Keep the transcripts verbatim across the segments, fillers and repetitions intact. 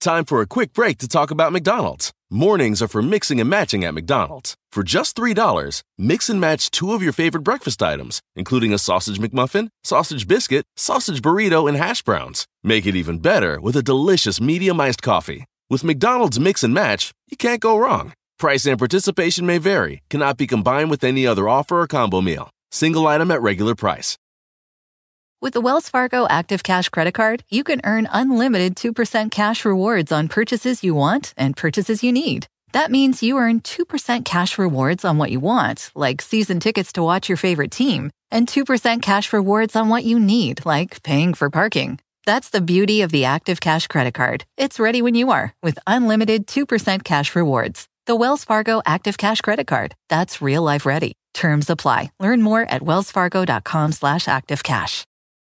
Time for a quick break to talk about McDonald's. Mornings are for mixing and matching at McDonald's. For just three dollars, mix and match two of your favorite breakfast items, including a sausage McMuffin, sausage biscuit, sausage burrito, and hash browns. Make it even better with a delicious medium iced coffee. With McDonald's Mix and Match, you can't go wrong. Price and participation may vary, cannot be combined with any other offer or combo meal. Single item at regular price. With the Wells Fargo Active Cash Credit Card, you can earn unlimited two percent cash rewards on purchases you want and purchases you need. That means you earn two percent cash rewards on what you want, like season tickets to watch your favorite team, and two percent cash rewards on what you need, like paying for parking. That's the beauty of the Active Cash Credit Card. It's ready when you are, with unlimited two percent cash rewards. The Wells Fargo Active Cash Credit Card. That's real life ready. Terms apply. Learn more at wellsfargo.com slash activecash.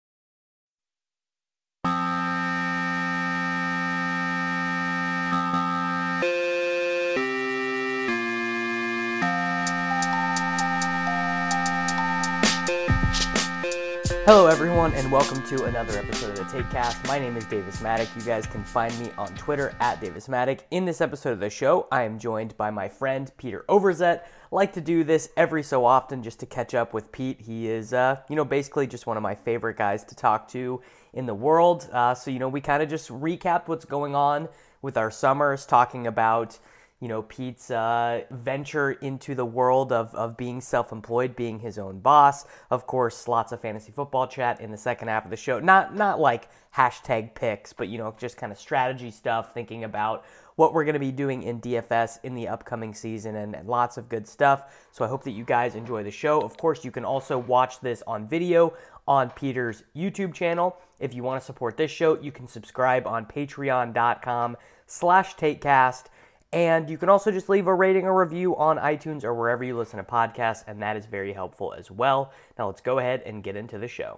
Hello everyone, and welcome to another episode of the TakeCast. My name is Davis Maddock. You guys can find me on Twitter at Davis Maddock. In this episode of the show, I am joined by my friend Peter Overzet. I like to do this every so often just to catch up with Pete. He is, uh, you know, basically just one of my favorite guys to talk to in the world. Uh, so, you know, we kind of just recapped what's going on with our summers, talking about you know, Pete's uh, venture into the world of, of being self-employed, being his own boss. Of course, lots of fantasy football chat in the second half of the show. Not not like hashtag picks, but, you know, just kind of strategy stuff, thinking about what we're going to be doing in D F S in the upcoming season, and, and lots of good stuff. So I hope that you guys enjoy the show. Of course, you can also watch this on video on Peter's YouTube channel. If you want to support this show, you can subscribe on patreon.com slash takecast. And you can also just leave a rating or review on iTunes or wherever you listen to podcasts, and that is very helpful as well. Now let's go ahead and get into the show.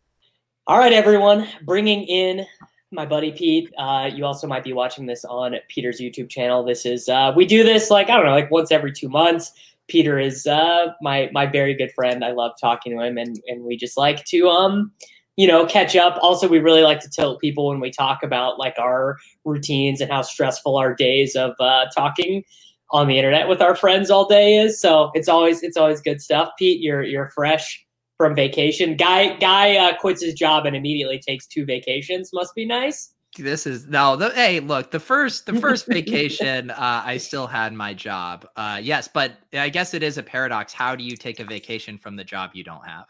All right, everyone, bringing in my buddy Pete. Uh, you also might be watching this on Peter's YouTube channel. This is, uh, we do this like, I don't know, like once every two months. Peter is uh, my my very good friend. I love talking to him, and, and we just like to, um, you know, catch up. Also, we really like to tell people when we talk about like our routines and how stressful our days of uh, talking on the internet with our friends all day is. So it's always it's always good stuff. Pete, you're you're fresh from vacation. Guy guy uh, quits his job and immediately takes two vacations. Must be nice. This is no. The, hey, look, the first the first vacation, uh, I still had my job. Uh, yes, but I guess it is a paradox. How do you take a vacation from the job you don't have?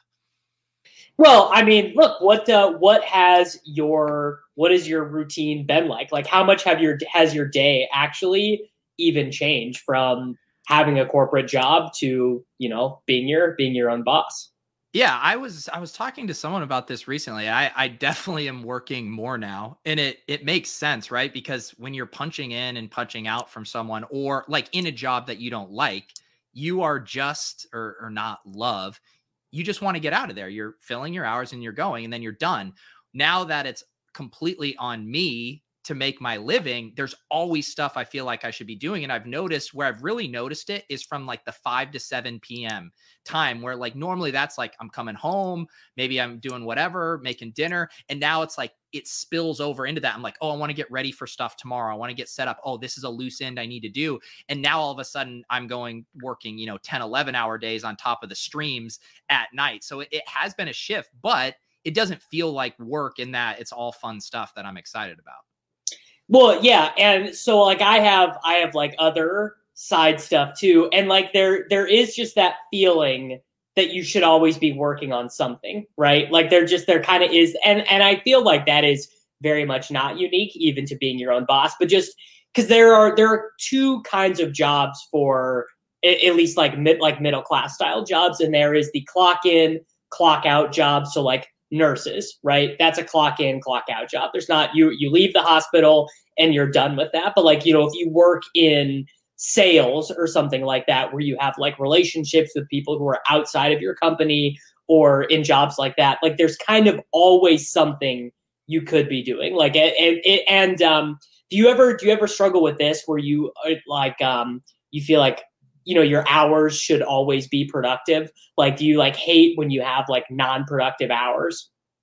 Well, I mean, look, what uh, what has your what has your routine been like? Like, how much have your has your day actually even changed from having a corporate job to, you know, being your being your own boss? Yeah, I was I was talking to someone about this recently. I, I definitely am working more now, and it it makes sense, right? Because when you're punching in and punching out from someone, or like in a job that you don't like, you are just or or not love. You just want to get out of there. You're filling your hours and you're going, and then you're done. Now that it's completely on me to make my living, there's always stuff I feel like I should be doing. And I've noticed where I've really noticed it is from like the five to seven p.m. time, where like normally that's like I'm coming home, maybe I'm doing whatever, making dinner. And now it's like it spills over into that. I'm like, oh, I want to get ready for stuff tomorrow. I want to get set up. Oh, this is a loose end I need to do. And now all of a sudden I'm going working, you know, ten, eleven hour days on top of the streams at night. So it, it has been a shift, but it doesn't feel like work in that it's all fun stuff that I'm excited about. Well, yeah, and so like I have I have like other side stuff too, and like there there is just that feeling that you should always be working on something, right? Like there just there kind of is, and and I feel like that is very much not unique even to being your own boss, but just because there are there are two kinds of jobs for at, at least like mid like middle class style jobs, and there is the clock in, clock out job. So like nurses, right? That's a clock in, clock out job. There's not, you, you leave the hospital and you're done with that. But like, you know, if you work in sales or something like that, where you have like relationships with people who are outside of your company or in jobs like that, like there's kind of always something you could be doing. Like, and, and, and um, do you ever, do you ever struggle with this where you like, um, you feel like, you know, your hours should always be productive? Like, do you like hate when you have like non-productive hours?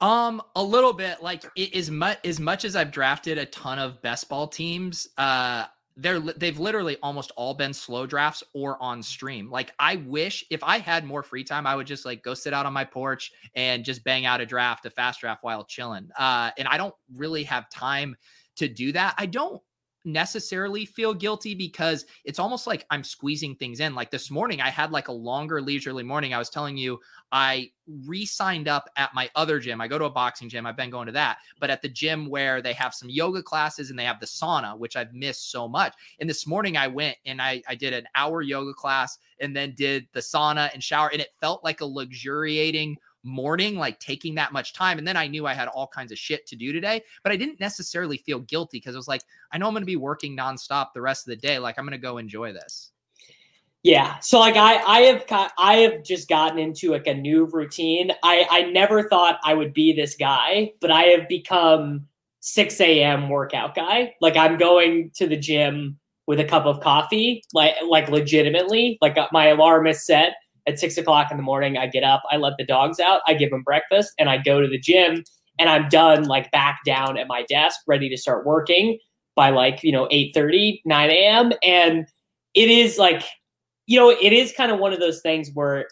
Um, a little bit. Like it, as much as much as I've drafted a ton of best ball teams, uh, they're they've literally almost all been slow drafts or on stream. Like I wish if I had more free time, I would just like go sit out on my porch and just bang out a draft, a fast draft while chilling. Uh, and I don't really have time to do that. I don't necessarily feel guilty because it's almost like I'm squeezing things in. Like this morning, I had like a longer leisurely morning. I was telling you, I re-signed up at my other gym. I go to a boxing gym. I've been going to that, but at the gym where they have some yoga classes and they have the sauna, which I've missed so much. And this morning I went and I, I did an hour yoga class and then did the sauna and shower. And it felt like a luxuriating morning, like taking that much time. And then I knew I had all kinds of shit to do today, but I didn't necessarily feel guilty because it was like, I know I'm going to be working nonstop the rest of the day. Like I'm going to go enjoy this. Yeah. So like I, I have, I have just gotten into like a new routine. I, I never thought I would be this guy, but I have become six a.m. workout guy. Like I'm going to the gym with a cup of coffee, like, like legitimately, like my alarm is set at six o'clock in the morning. I get up, I let the dogs out, I give them breakfast, and I go to the gym, and I'm done, like back down at my desk, ready to start working by like, you know, eight thirty, nine a.m. And it is like, you know, it is kind of one of those things where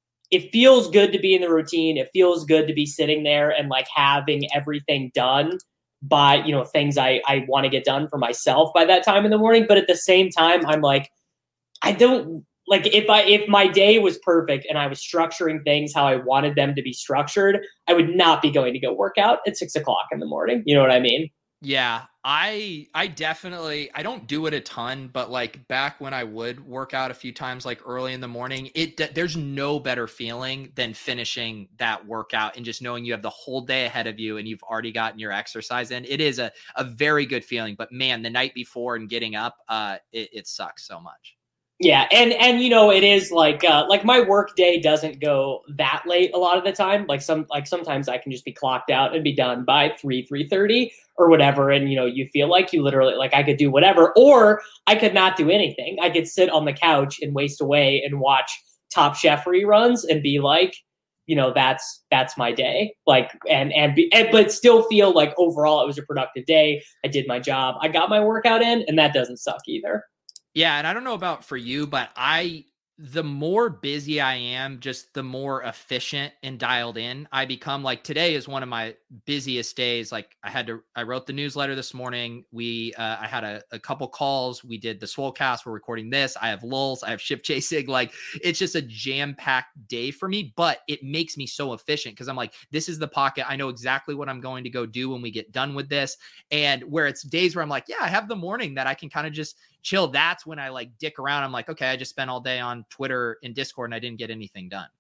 it feels good to be in the routine. It feels good to be sitting there and like having everything done by, you know, things I, I want to get done for myself by that time in the morning. But at the same time, I'm like, I don't, Like if I if my day was perfect and I was structuring things how I wanted them to be structured, I would not be going to go work out at six o'clock in the morning. You know what I mean? Yeah, I I definitely I don't do it a ton, but like back when I would work out a few times, like early in the morning, it there's no better feeling than finishing that workout and just knowing you have the whole day ahead of you and you've already gotten your exercise in. It is a a very good feeling. But man, the night before and getting up, uh, it, it sucks so much. Yeah, and and you know it is like uh, like my work day doesn't go that late a lot of the time. Like some like sometimes I can just be clocked out and be done by three three thirty or whatever. And you know you feel like you literally like I could do whatever, or I could not do anything. I could sit on the couch and waste away and watch Top Chef reruns and be like, you know that's that's my day. Like and and, be, and but still feel like overall it was a productive day. I did my job. I got my workout in, and that doesn't suck either. Yeah, and I don't know about for you, but I the more busy I am, just the more efficient and dialed in I become. Like today is one of my busiest days. Like I had to, I wrote the newsletter this morning. We, uh, I had a, a couple calls. We did the Swolecast. We're recording this. I have lulls. I have ship chasing. Like it's just a jam-packed day for me, but it makes me so efficient because I'm like, this is the pocket. I know exactly what I'm going to go do when we get done with this. And where it's days where I'm like, yeah, I have the morning that I can kind of just chill. That's when I like dick around. I'm like, okay, I just spent all day on Twitter and Discord and I didn't get anything done.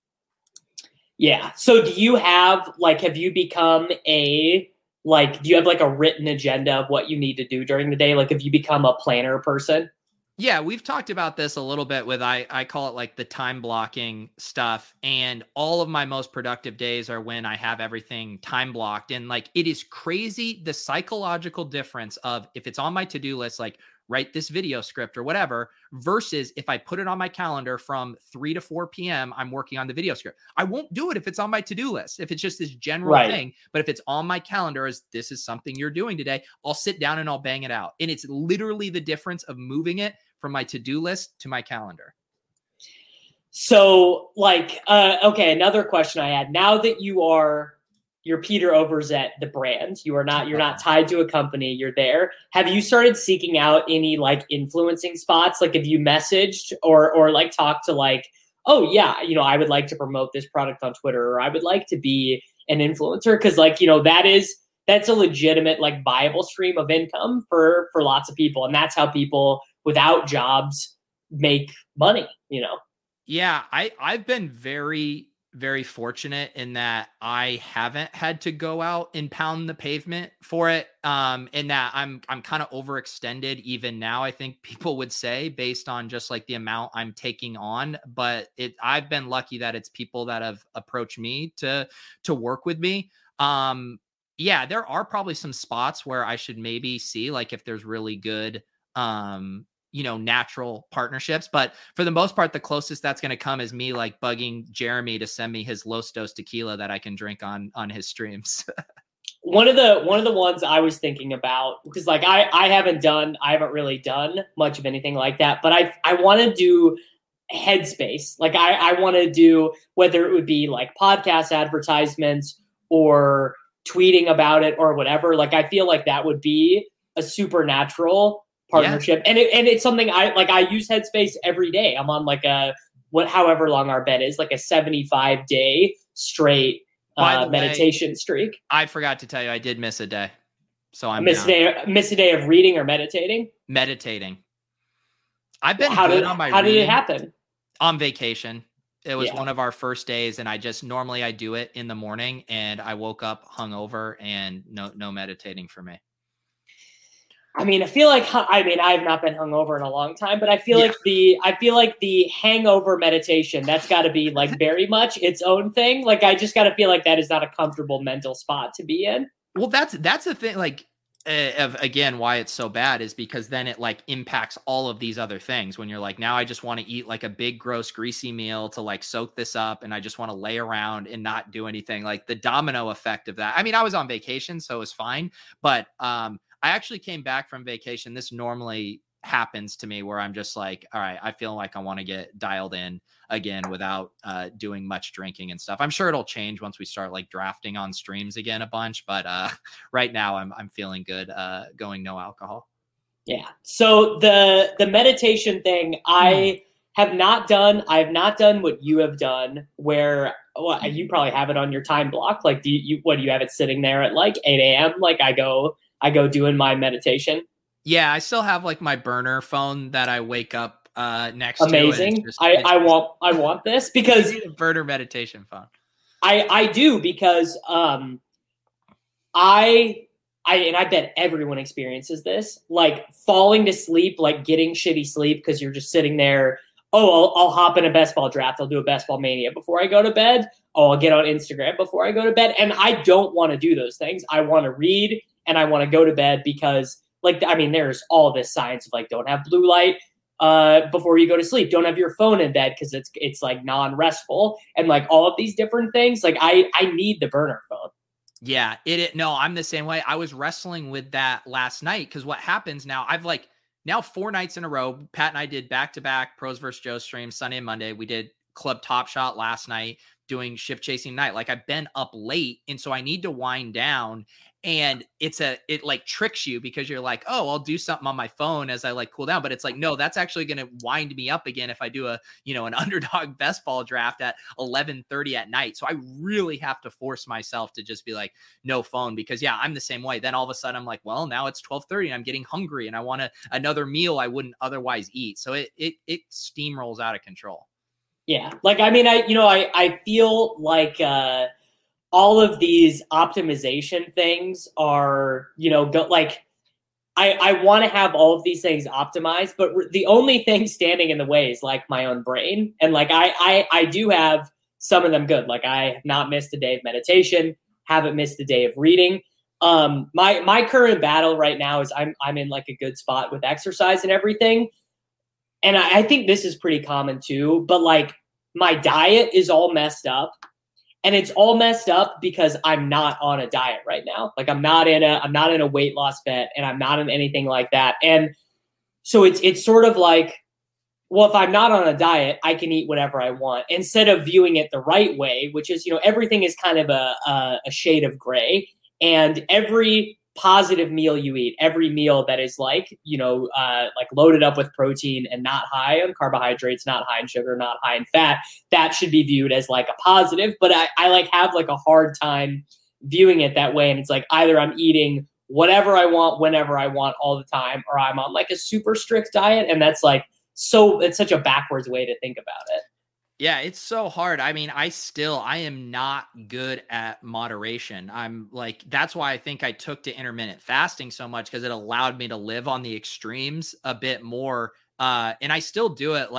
Yeah. So do you have like, have you become a, like, do you have like a written agenda of what you need to do during the day? Like, have you become a planner person? Yeah, we've talked about this a little bit with, I, I call it like the time blocking stuff. And all of my most productive days are when I have everything time blocked. And like, it is crazy the psychological difference of if it's on my to-do list, like write this video script or whatever, versus if I put it on my calendar from three to four p.m., I'm working on the video script. I won't do it if it's on my to-do list, if it's just this general right. thing. But if it's on my calendar as this is something you're doing today, I'll sit down and I'll bang it out. And it's literally the difference of moving it from my to-do list to my calendar. So like, uh, okay, another question I had, now that you are, you're Peter Overzet, the brand, you are not, you're not tied to a company, you're there. Have you started seeking out any like influencing spots? Like have you messaged or, or like talked to like, oh yeah, you know, I would like to promote this product on Twitter, or I would like to be an influencer. Cause like, you know, that is, that's a legitimate, like viable stream of income for, for lots of people. And that's how people without jobs make money, you know? Yeah. I, I've been very, very fortunate in that I haven't had to go out and pound the pavement for it. Um, and that I'm, I'm kind of overextended even now, I think people would say, based on just like the amount I'm taking on, but it, I've been lucky that it's people that have approached me to, to work with me. Um, yeah, there are probably some spots where I should maybe see, like if there's really good, um, you know, natural partnerships. But for the most part, the closest that's going to come is me like bugging Jeremy to send me his Los Dos tequila that I can drink on, on his streams. One of the, one of the ones I was thinking about, because like I, I haven't done, I haven't really done much of anything like that, but I, I want to do Headspace. Like I, I want to do, whether it would be like podcast advertisements or tweeting about it or whatever. Like, I feel like that would be a supernatural partnership. Yeah. And it, and it's something I like, I use Headspace every day. I'm on like a, what, however long our bet is, like a seventy-five day straight uh, meditation way, streak. I forgot to tell you, I did miss a day. So I'm miss a day, miss a day of reading or meditating. Meditating. I've been how good did, on my how reading. did it happen? On vacation. It was yeah. one of our first days, and I just normally I do it in the morning, and I woke up hungover and no no meditating for me. I mean, I feel like I mean I have not been hungover in a long time, but I feel yeah. like the I feel like the hangover meditation, that's got to be like very much its own thing. Like I just got to feel like that is not a comfortable mental spot to be in. Well, that's that's the thing. Like uh, of again, why it's so bad is because then it like impacts all of these other things. When you're like, now I just want to eat like a big, gross, greasy meal to like soak this up, and I just want to lay around and not do anything. Like the domino effect of that. I mean, I was on vacation, so it was fine, but um. I actually came back from vacation. This normally happens to me where I'm just like, all right, I feel like I want to get dialed in again without uh, doing much drinking and stuff. I'm sure it'll change once we start like drafting on streams again a bunch. But uh, right now I'm I'm feeling good uh, going no alcohol. Yeah. So the the meditation thing, I mm. have not done. I have not done what you have done where well, you probably have it on your time block. Like, do you, you what do you have it sitting there at like eight a.m.? Like I go. I go doing my meditation. Yeah, I still have like my burner phone that I wake up uh, next Amazing. to. Amazing. I, I want I want this because you need a burner meditation phone. I I do because um I I and I bet everyone experiences this, like falling to sleep, like getting shitty sleep because you're just sitting there. Oh, I'll, I'll hop in a best ball draft. I'll do a best ball mania before I go to bed. Oh, I'll get on Instagram before I go to bed. And I don't want to do those things. I want to read. And I want to go to bed because, like, I mean, there's all this science of like, don't have blue light uh, before you go to sleep. Don't have your phone in bed because it's it's like non-restful, and like all of these different things. Like, I I need the burner phone. Yeah, it, it. No, I'm the same way. I was wrestling with that last night because what happens now? I've like now four nights in a row. Pat and I did back to back Pros versus Joe streams Sunday and Monday. We did Club Top Shot last night, doing Ship Chasing Night. Like I've been up late, and so I need to wind down. And it's a, it like tricks you because you're like, oh, I'll do something on my phone as I like cool down. But it's like, no, that's actually going to wind me up again if I do a, you know, an underdog best ball draft at eleven thirty at night. So I really have to force myself to just be like, no phone, because yeah, I'm the same way. Then all of a sudden I'm like, well, now it's twelve thirty and I'm getting hungry and I want a, another meal I wouldn't otherwise eat. So it, it, it steamrolls out of control. Yeah. Like, I mean, I, you know, I, I feel like, uh, all of these optimization things are, you know, go, like I, I want to have all of these things optimized, but re- the only thing standing in the way is like my own brain. And like, I, I, I do have some of them good. Like I have not missed a day of meditation, haven't missed a day of reading. Um, my, my current battle right now is I'm, I'm in like a good spot with exercise and everything. And I, I think this is pretty common too, but like my diet is all messed up. And it's all messed up because I'm not on a diet right now. Like I'm not in a, I'm not in a weight loss bet, and I'm not in anything like that. And so it's, it's sort of like, well, if I'm not on a diet, I can eat whatever I want, instead of viewing it the right way, which is, you know, everything is kind of a, a, a shade of gray, and every positive meal you eat, every meal that is like, you know, uh, like loaded up with protein and not high on carbohydrates, not high in sugar, not high in fat, that should be viewed as like a positive. But I, I like have like a hard time viewing it that way. And it's like either I'm eating whatever I want, whenever I want, all the time, or I'm on like a super strict diet. And that's like, so it's such a backwards way to think about it. Yeah, it's so hard. I mean, I still, I am not good at moderation. I'm like, that's why I think I took to intermittent fasting so much, because it allowed me to live on the extremes a bit more. Uh, and I still do it. Like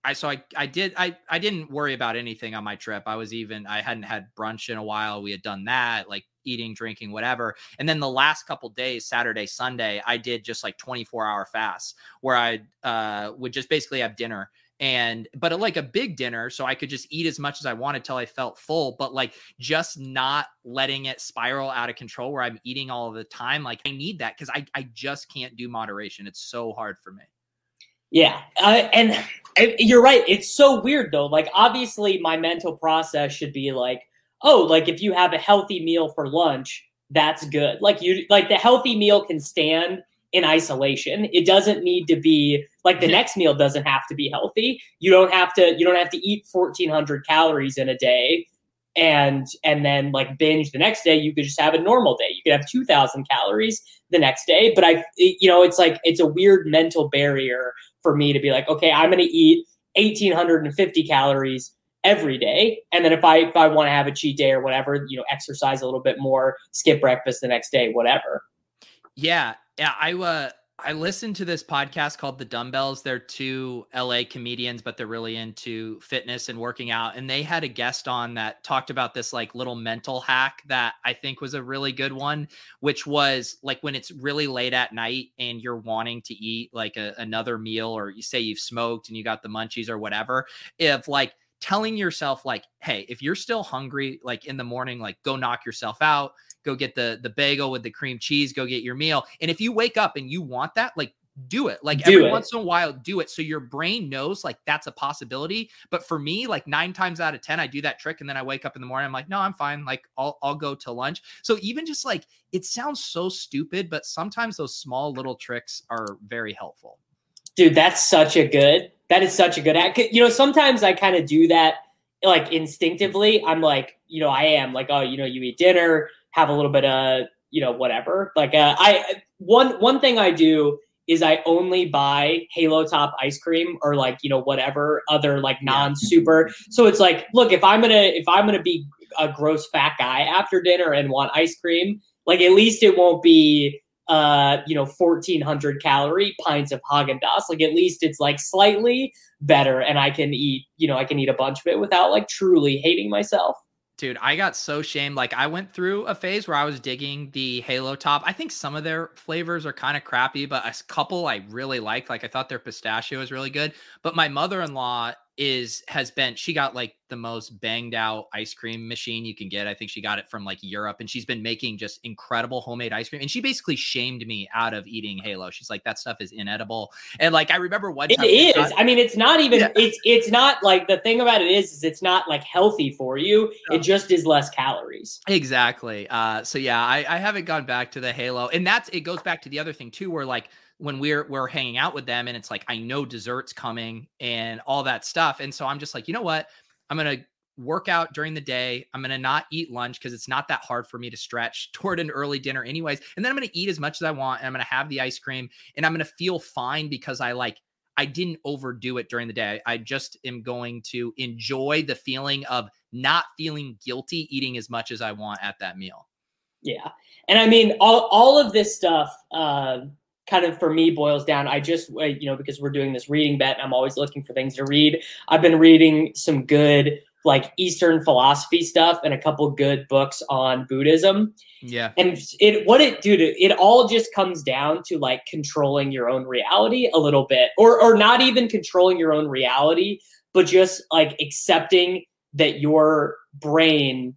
I, so I, I did, I, I didn't worry about anything on my trip. I was even, I hadn't had brunch in a while. We had done that, like eating, drinking, whatever. And then the last couple days, Saturday, Sunday, I did just like twenty-four hour fasts where I uh, would just basically have dinner. And, but like a big dinner, so I could just eat as much as I wanted till I felt full, but like just not letting it spiral out of control where I'm eating all of the time. Like I need that because I, I just can't do moderation. It's so hard for me. Yeah. Uh, and you're right. It's so weird though. Like obviously my mental process should be like, oh, like if you have a healthy meal for lunch, that's good. Like you, like the healthy meal can stand in isolation. It doesn't need to be like the next meal doesn't have to be healthy. You don't have to, you don't have to eat fourteen hundred calories in a day and, and then like binge the next day. You could just have a normal day. You could have two thousand calories the next day. But I, you know, it's like, it's a weird mental barrier for me to be like, okay, I'm going to eat one thousand eight hundred fifty calories every day. And then if I, if I want to have a cheat day or whatever, you know, exercise a little bit more, skip breakfast the next day, whatever. Yeah. Yeah. I, uh, I listened to this podcast called The Dumbbells. They're two L A comedians, but they're really into fitness and working out. And they had a guest on that talked about this like little mental hack that I think was a really good one, which was like when it's really late at night and you're wanting to eat like a, another meal, or you say you've smoked and you got the munchies or whatever, if like telling yourself like, hey, if you're still hungry, like in the morning, like go knock yourself out. Go get the the bagel with the cream cheese, go get your meal. And if you wake up and you want that, like do it. Like do every it. once in a while, do it. So your brain knows like that's a possibility. But for me, like nine times out of ten, I do that trick. And then I wake up in the morning, I'm like, no, I'm fine. Like I'll, I'll go to lunch. So even just like, it sounds so stupid, but sometimes those small little tricks are very helpful. Dude, that's such a good, that is such a good act. You know, sometimes I kind of do that like instinctively. I'm like, you know, I am like, oh, you know, you eat dinner, have a little bit of, you know, whatever. Like uh, I, one, one thing I do is I only buy Halo Top ice cream or like, you know, whatever other like non-super. So it's like, look, if I'm going to, if I'm going to be a gross fat guy after dinner and want ice cream, like at least it won't be, uh, you know, fourteen hundred calorie pints of Haagen-Dazs. Like at least it's like slightly better and I can eat, you know, I can eat a bunch of it without like truly hating myself. Dude, I got so shamed. Like I went through a phase where I was digging the Halo Top. I think some of their flavors are kind of crappy, but a couple I really liked. Like I thought their pistachio was really good. But my mother-in-law is has been, she got like the most banged out ice cream machine you can get. I think she got it from like Europe, and she's been making just incredible homemade ice cream. And she basically shamed me out of eating Halo. She's like, that stuff is inedible. And like I remember one time it is. got, I mean, it's not even. Yeah. It's it's not like the thing about it is, is it's not like healthy for you. No. It just is less calories. Exactly. Uh, so yeah, I, I haven't gone back to the Halo, and that's it. Goes back to the other thing too, where like when we're we're hanging out with them, and it's like I know dessert's coming and all that stuff, and so I'm just like, you know what, I'm gonna work out during the day. I'm gonna not eat lunch because it's not that hard for me to stretch toward an early dinner, anyways. And then I'm gonna eat as much as I want, and I'm gonna have the ice cream, and I'm gonna feel fine because I like I didn't overdo it during the day. I just am going to enjoy the feeling of not feeling guilty eating as much as I want at that meal. Yeah, and I mean all all of this stuff. Uh, kind of for me boils down. I just, you know, because we're doing this reading bet and I'm always looking for things to read. I've been reading some good like Eastern philosophy stuff and a couple good books on Buddhism. Yeah. And it, what it, dude, it all just comes down to like controlling your own reality a little bit, or, or not even controlling your own reality, but just like accepting that your brain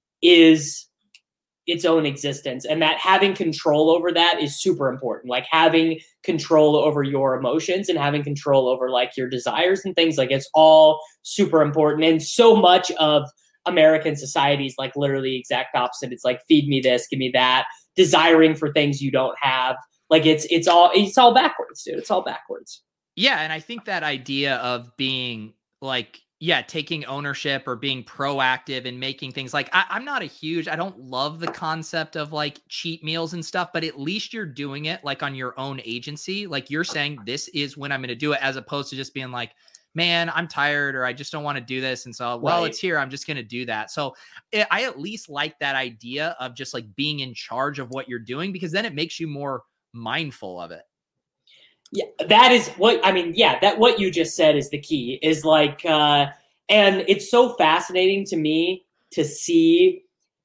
is its own existence, and that having control over that is super important. Like having control over your emotions and having control over like your desires and things, like it's all super important. And so much of American society is like literally exact opposite. It's like, feed me this, give me that, desiring for things you don't have. Like it's, it's all, it's all backwards, dude. It's all backwards. Yeah. And I think that idea of being like, yeah, taking ownership or being proactive and making things like I, I'm not a huge, I don't love the concept of like cheat meals and stuff, but at least you're doing it like on your own agency. Like you're saying, this is when I'm going to do it, as opposed to just being like, man, I'm tired, or I just don't want to do this. And so, well, right. It's here, I'm just going to do that. So it, I at least like that idea of just like being in charge of what you're doing, because then it makes you more mindful of it. Yeah, that is what I mean. Yeah, that what you just said is the key. Is like, uh, and it's so fascinating to me to see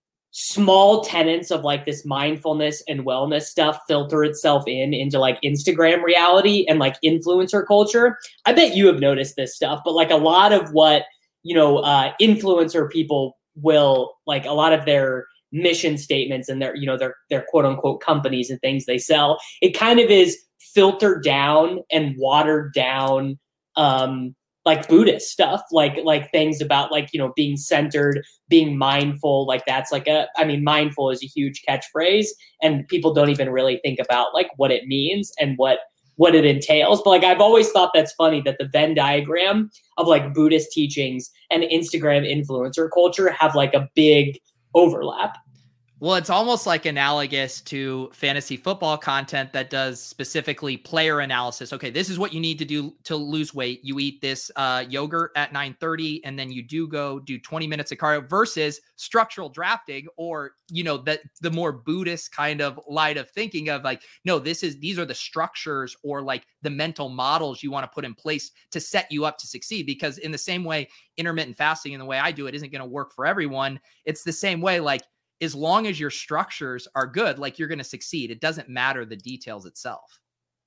small tenets of like this mindfulness and wellness stuff filter itself in into like Instagram reality and like influencer culture. I bet you have noticed this stuff, but like a lot of what you know, uh, influencer people will like a lot of their mission statements and their you know their their quote unquote companies and things they sell. It kind of is filtered down and watered down um like Buddhist stuff, like like things about like you know being centered, being mindful. Like that's like a I mean mindful is a huge catchphrase and people don't even really think about like what it means and what what it entails. But like I've always thought that's funny that the Venn diagram of like Buddhist teachings and Instagram influencer culture have like a big overlap. Well, it's almost like analogous to fantasy football content that does specifically player analysis. Okay, this is what you need to do to lose weight. You eat this uh, yogurt at nine thirty, and then you do go do twenty minutes of cardio versus structural drafting, or, you know, that the more Buddhist kind of light of thinking of like, no, this is, these are the structures or like the mental models you want to put in place to set you up to succeed. Because in the same way, intermittent fasting and the way I do it isn't going to work for everyone. It's the same way, like, as long as your structures are good, like you're going to succeed. It doesn't matter the details itself.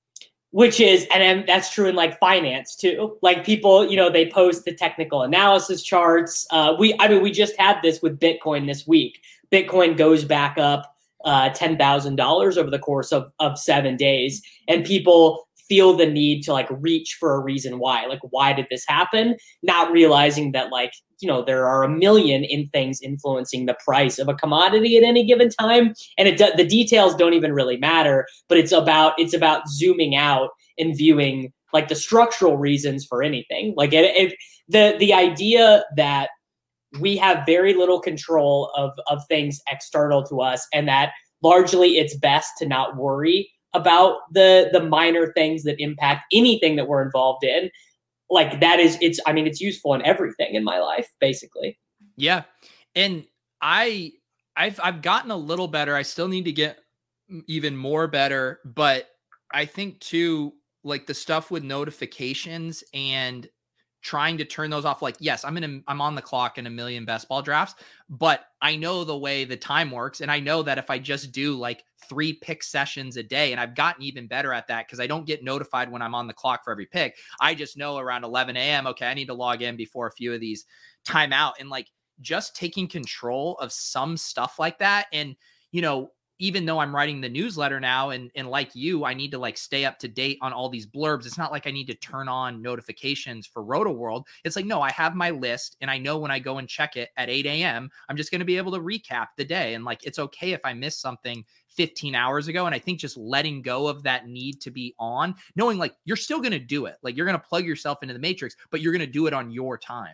Which is, and that's true in like finance too. Like people, you know, they post the technical analysis charts. Uh, we, I mean, we just had this with Bitcoin this week. Bitcoin goes back up uh, ten thousand dollars over the course of, of seven days. And people feel the need to like reach for a reason why. Like, why did this happen? Not realizing that like, you know, there are a million in things influencing the price of a commodity at any given time. And it the details don't even really matter, but it's about, it's about zooming out and viewing like the structural reasons for anything. Like it, it the, the idea that we have very little control of, of things external to us and that largely it's best to not worry about the, the minor things that impact anything that we're involved in. Like that is, it's, I mean, it's useful in everything in my life, basically. Yeah. And I, I've, I've gotten a little better. I still need to get even more better, but I think too, like the stuff with notifications and trying to turn those off. Like, yes, I'm in a, I'm on the clock in a million best ball drafts, but I know the way the time works. And I know that if I just do like three pick sessions a day, and I've gotten even better at that because I don't get notified when I'm on the clock for every pick. I just know around eleven a.m. Okay, I need to log in before a few of these time out, and like just taking control of some stuff like that. And, you know, even though I'm writing the newsletter now and, and like you, I need to like stay up to date on all these blurbs. It's not like I need to turn on notifications for RotoWorld. It's like, no, I have my list and I know when I go and check it at eight a.m., I'm just going to be able to recap the day. And like, it's okay if I miss something fifteen hours ago. And I think just letting go of that need to be on, knowing like you're still going to do it. Like you're going to plug yourself into the matrix, but you're going to do it on your time.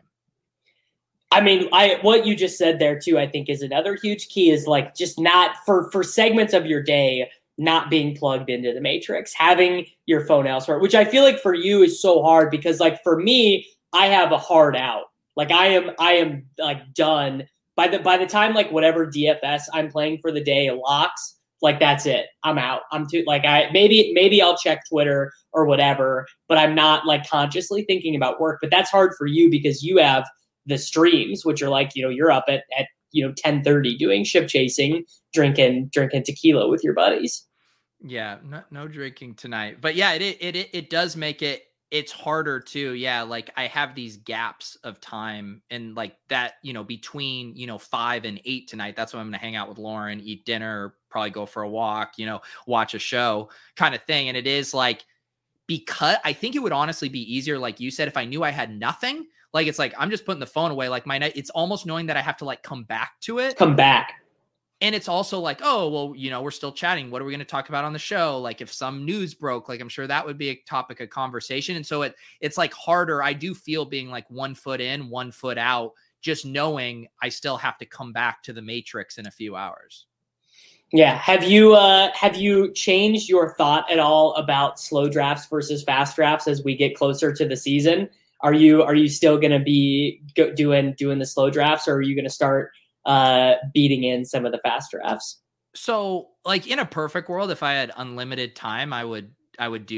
I mean, I what you just said there too, I think is another huge key is like just not for for segments of your day, not being plugged into the matrix, having your phone elsewhere, which I feel like for you is so hard because like for me, I have a hard out. Like I am I am like done by the by the time like whatever D F S I'm playing for the day locks, like that's it. I'm out. I'm too like I maybe maybe I'll check Twitter or whatever, but I'm not like consciously thinking about work. But that's hard for you because you have the streams, which are like, you know, you're up at, at, you know, ten thirty doing ship chasing, drinking, drinking tequila with your buddies. Yeah. No, no drinking tonight, but yeah, it, it, it, it does make it, it's harder too. Yeah. Like I have these gaps of time and like that, you know, between, you know, five and eight tonight, that's when I'm going to hang out with Lauren, eat dinner, probably go for a walk, you know, watch a show kind of thing. And it is like, because I think it would honestly be easier. Like you said, if I knew I had nothing, like, it's like, I'm just putting the phone away. Like my night, it's almost knowing that I have to like come back to it. Come back. And it's also like, oh, well, you know, we're still chatting. What are we going to talk about on the show? Like if some news broke, like I'm sure that would be a topic of conversation. And so it, it's like harder. I do feel being like one foot in, one foot out, just knowing I still have to come back to the matrix in a few hours. Yeah. Have you, uh, have you changed your thought at all about slow drafts versus fast drafts as we get closer to the season? Are you are you still going to be go, doing doing the slow drafts, or are you going to start uh, beating in some of the fast drafts? So, like in a perfect world, if I had unlimited time, I would I would do the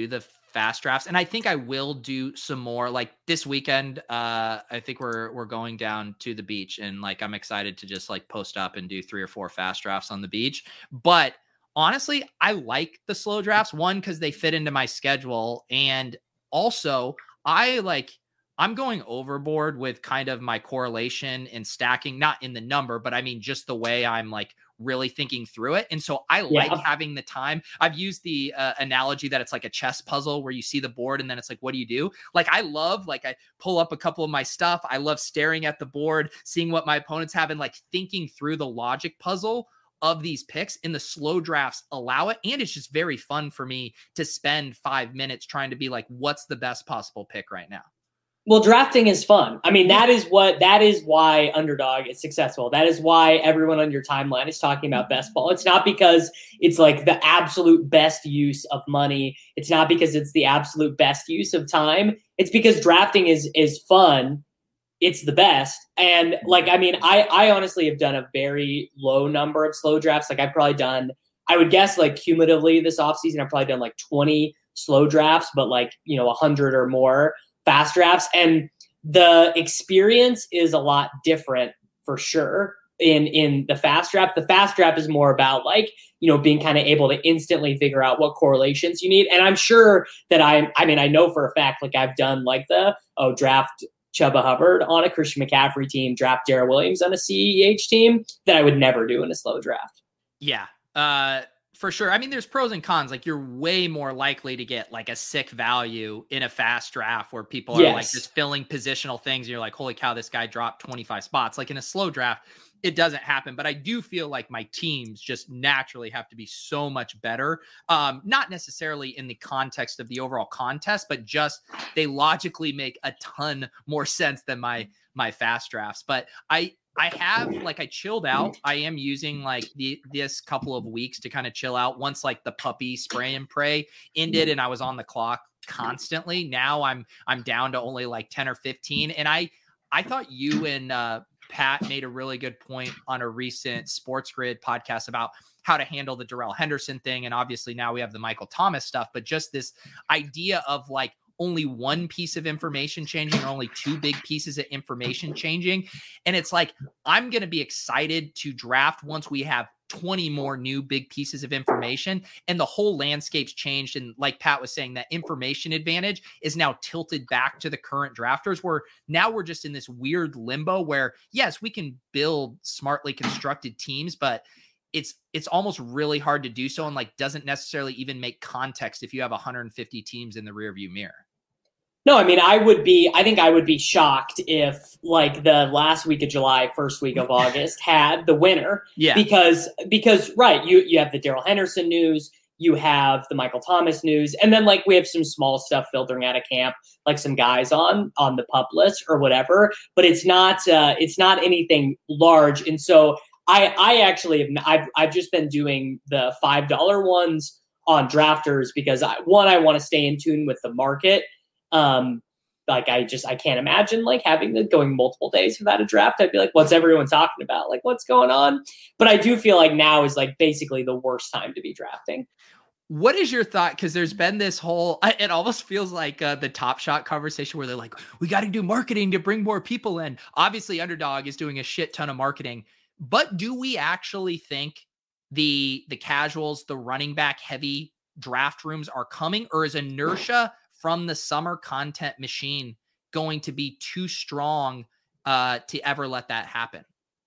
fast drafts. And I think I will do some more like this weekend. Uh, I think we're, we're going down to the beach, and like, I'm excited to just like post up and do three or four fast drafts on the beach. But honestly, I like the slow drafts, one, cause they fit into my schedule. And also I like, I'm going overboard with kind of my correlation and stacking, not in the number, but I mean, just the way I'm like really thinking through it. And so I like yeah. having the time. I've used the uh, analogy that it's like a chess puzzle where you see the board and then it's like, what do you do? Like, I love, like, I pull up a couple of my stuff. I love staring at the board, seeing what my opponents have, and like thinking through the logic puzzle of these picks. And the slow drafts allow it. And it's just very fun for me to spend five minutes trying to be like, what's the best possible pick right now? Well, drafting is fun. I mean, that is what, that is why Underdog is successful. That is why everyone on your timeline is talking about best ball. It's not because it's like the absolute best use of money. It's not because it's the absolute best use of time. It's because drafting is, is fun. It's the best. And like, I mean, I, I honestly have done a very low number of slow drafts. Like I've probably done, I would guess like cumulatively this offseason, I've probably done like twenty slow drafts, but like, you know, a hundred or more fast drafts. And the experience is a lot different for sure in, in the fast draft. The fast draft is more about like, you know, being kind of able to instantly figure out what correlations you need. And I'm sure that I, I mean, I know for a fact, like I've done like the, oh, draft Chuba Hubbard on a Christian McCaffrey team, draft Darrell Williams on a C E H team that I would never do in a slow draft. Yeah. Uh, For sure. I mean, there's pros and cons. Like you're way more likely to get like a sick value in a fast draft where people are yes. like just filling positional things. And you're like, holy cow, this guy dropped twenty-five spots. Like in a slow draft, it doesn't happen. But I do feel like my teams just naturally have to be so much better. Um, not necessarily in the context of the overall contest, but just they logically make a ton more sense than my, my fast drafts. But I, I have like, I chilled out. I am using like the, this couple of weeks to kind of chill out once like the puppy spray and pray ended and I was on the clock constantly. Now I'm, I'm down to only like ten or fifteen. And I, I thought you and uh, Pat made a really good point on a recent Sports Grid podcast about how to handle the Darrell Henderson thing. And obviously now we have the Michael Thomas stuff, but just this idea of like, only one piece of information changing or only two big pieces of information changing. And it's like, I'm going to be excited to draft once we have twenty more new big pieces of information and the whole landscape's changed. And like Pat was saying, that information advantage is now tilted back to the current drafters, where now we're just in this weird limbo where, yes, we can build smartly constructed teams, but it's, it's almost really hard to do so. And like, doesn't necessarily even make context if you have one hundred fifty teams in the rearview mirror. No, I mean, I would be, I think I would be shocked if like the last week of July, first week of August had the winner. Yeah. Because, because, right. You, you have the Darrell Henderson news, you have the Michael Thomas news, and then like we have some small stuff filtering out of camp, like some guys on, on the pup list or whatever, but it's not, uh, it's not anything large. And so I, I actually have, I've, I've just been doing the five dollar ones on drafters because I, one, I want to stay in tune with the market. Um, like I just, I can't imagine like having the going multiple days without a draft. I'd be like, what's everyone talking about? Like, what's going on? But I do feel like now is like basically the worst time to be drafting. What is your thought? Because there's been this whole, it almost feels like uh, the Top Shot conversation where they're like, we got to do marketing to bring more people in. Obviously Underdog is doing a shit ton of marketing, but do we actually think the, the casuals, the running back heavy draft rooms are coming, or is inertia from the summer content machine going to be too strong uh, to ever let that happen?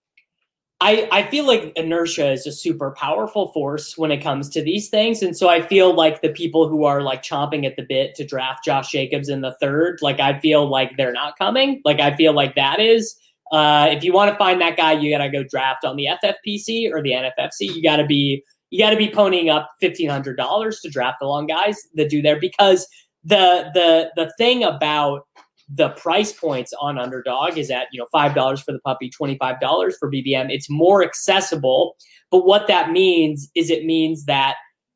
I, I feel like inertia is a super powerful force when it comes to these things. And so I feel like the people who are like chomping at the bit to draft Josh Jacobs in the third, like I feel like they're not coming. Like I feel like that is, uh, if you want to find that guy, you got to go draft on the F F P C or the N F F C. You got to be, you got to be ponying up fifteen hundred dollars to draft along guys that do there, because The the the thing about the price points on Underdog is that, you know, five dollars for the puppy, twenty-five dollars for B B M. It's more accessible. But what that means is it means that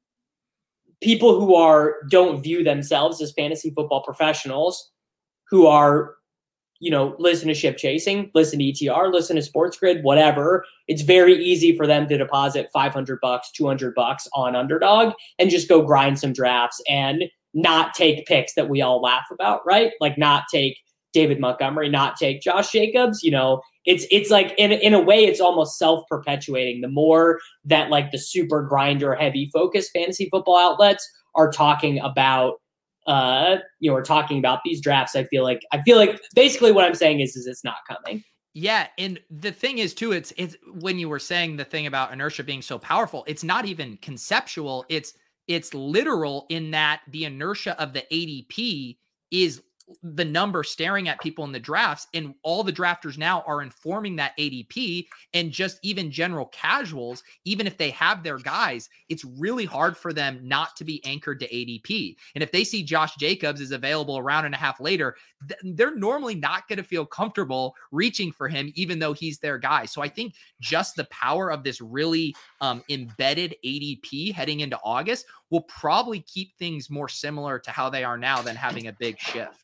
people who are don't view themselves as fantasy football professionals, who are, you know, listen to Ship Chasing, listen to E T R, listen to Sports Grid, whatever. It's very easy for them to deposit five hundred bucks, two hundred bucks on Underdog and just go grind some drafts and not take picks that we all laugh about, right? Like not take David Montgomery, not take Josh Jacobs. You know, it's it's like in in a way, it's almost self-perpetuating. The more that like the super grinder heavy focus fantasy football outlets are talking about, uh, you know, are talking about these drafts, I feel like I feel like basically what I'm saying is is it's not coming. Yeah, and the thing is too, it's it's when you were saying the thing about inertia being so powerful, it's not even conceptual. It's it's literal in that the inertia of the A D P is the number staring at people in the drafts, and all the drafters now are informing that A D P, and just even general casuals, even if they have their guys, it's really hard for them not to be anchored to A D P. And if they see Josh Jacobs is available a round and a half later, th- they're normally not going to feel comfortable reaching for him, even though he's their guy. So I think just the power of this really um, embedded A D P heading into August will probably keep things more similar to how they are now than having a big shift.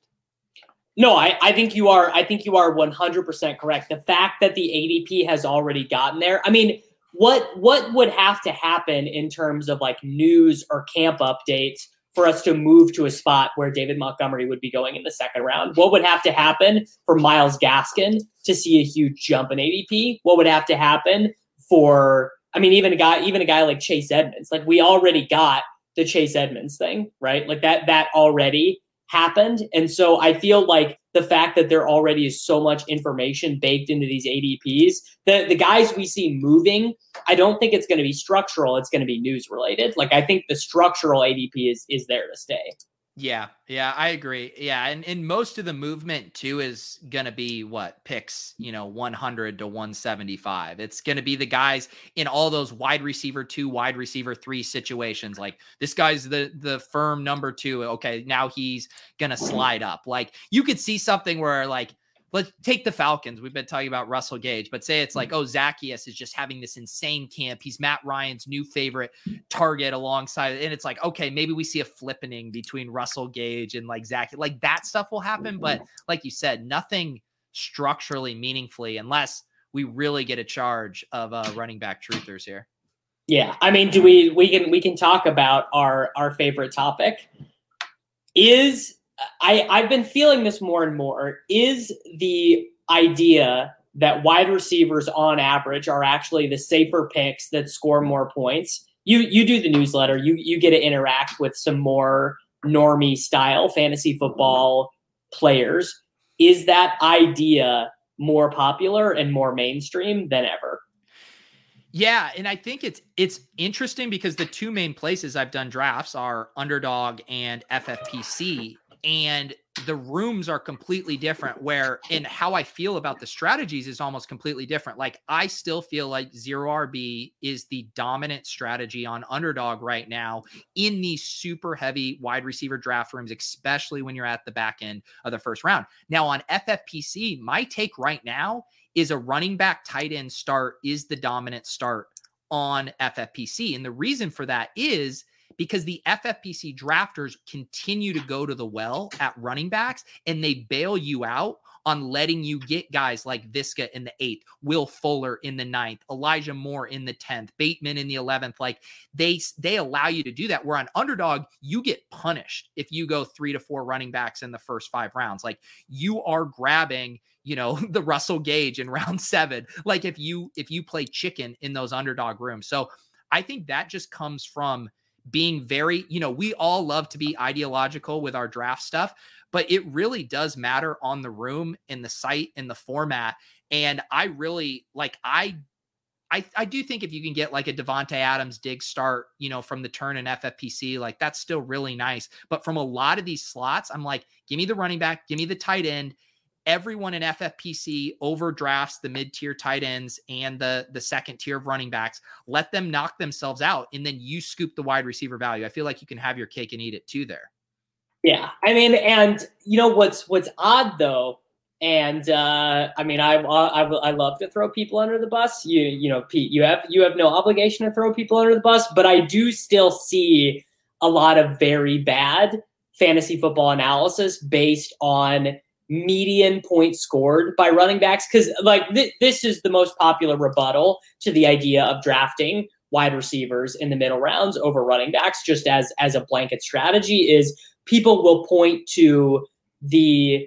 No, I, I think you are. I think you are one hundred percent correct. The fact that the A D P has already gotten there. I mean, what what would have to happen in terms of like news or camp updates for us to move to a spot where David Montgomery would be going in the second round? What would have to happen for Myles Gaskin to see a huge jump in A D P? What would have to happen for? I mean, even a guy, even a guy like Chase Edmonds. Like we already got the Chase Edmonds thing, right? Like that that already happened. And so I feel like the fact that there already is so much information baked into these A D Ps, the, the guys we see moving, I don't think it's going to be structural. It's going to be news related. Like I think the structural A D P is, is there to stay. Yeah. Yeah, I agree. Yeah. And, and most of the movement too is going to be what picks, you know, one hundred to one seventy-five. It's going to be the guys in all those wide receiver two, wide receiver three situations. Like this guy's the, the firm number two. Okay. Now he's going to slide up. Like you could see something where like, let's take the Falcons. We've been talking about Russell Gage, but say it's like, oh, Zacchaeus is just having this insane camp. He's Matt Ryan's new favorite target alongside. And it's like, okay, maybe we see a flippening between Russell Gage and like Zacchaeus. Like that stuff will happen. But like you said, nothing structurally meaningfully unless we really get a charge of uh, running back truthers here. Yeah. I mean, do we, we can, we can talk about our, our favorite topic is, I, I've been feeling this more and more, is the idea that wide receivers on average are actually the safer picks that score more points. You you do the newsletter, you you get to interact with some more normie style fantasy football players. Is that idea more popular and more mainstream than ever? Yeah, and I think it's it's interesting because the two main places I've done drafts are Underdog and F F P C. And the rooms are completely different where in how I feel about the strategies is almost completely different. Like I still feel like zero R B is the dominant strategy on Underdog right now in these super heavy wide receiver draft rooms, especially when you're at the back end of the first round. Now on F F P C, my take right now is a running back tight end start is the dominant start on F F P C. And the reason for that is because the F F P C drafters continue to go to the well at running backs and they bail you out on letting you get guys like Visca in the eighth, Will Fuller in the ninth, Elijah Moore in the tenth, Bateman in the eleventh. Like they, they allow you to do that. Where on Underdog, you get punished if you go three to four running backs in the first five rounds. Like you are grabbing, you know, the Russell Gage in round seven. Like if you, if you play chicken in those Underdog rooms. So I think that just comes from being very, you know, we all love to be ideological with our draft stuff, but it really does matter on the room and the site and the format. And I really like, I, I, I do think if you can get like a Devontae Adams dig start, you know, from the turn in F F P C, like that's still really nice. But from a lot of these slots, I'm like, give me the running back, give me the tight end. Everyone in F F P C overdrafts the mid-tier tight ends and the, the second tier of running backs. Let them knock themselves out, and then you scoop the wide receiver value. I feel like you can have your cake and eat it too there. Yeah, I mean, and you know what's what's odd though, and uh, I mean, I, I I love to throw people under the bus. You you know, Pete, you have you have no obligation to throw people under the bus, but I do still see a lot of very bad fantasy football analysis based on median points scored by running backs. Cause like th- this is the most popular rebuttal to the idea of drafting wide receivers in the middle rounds over running backs, just as, as a blanket strategy is people will point to the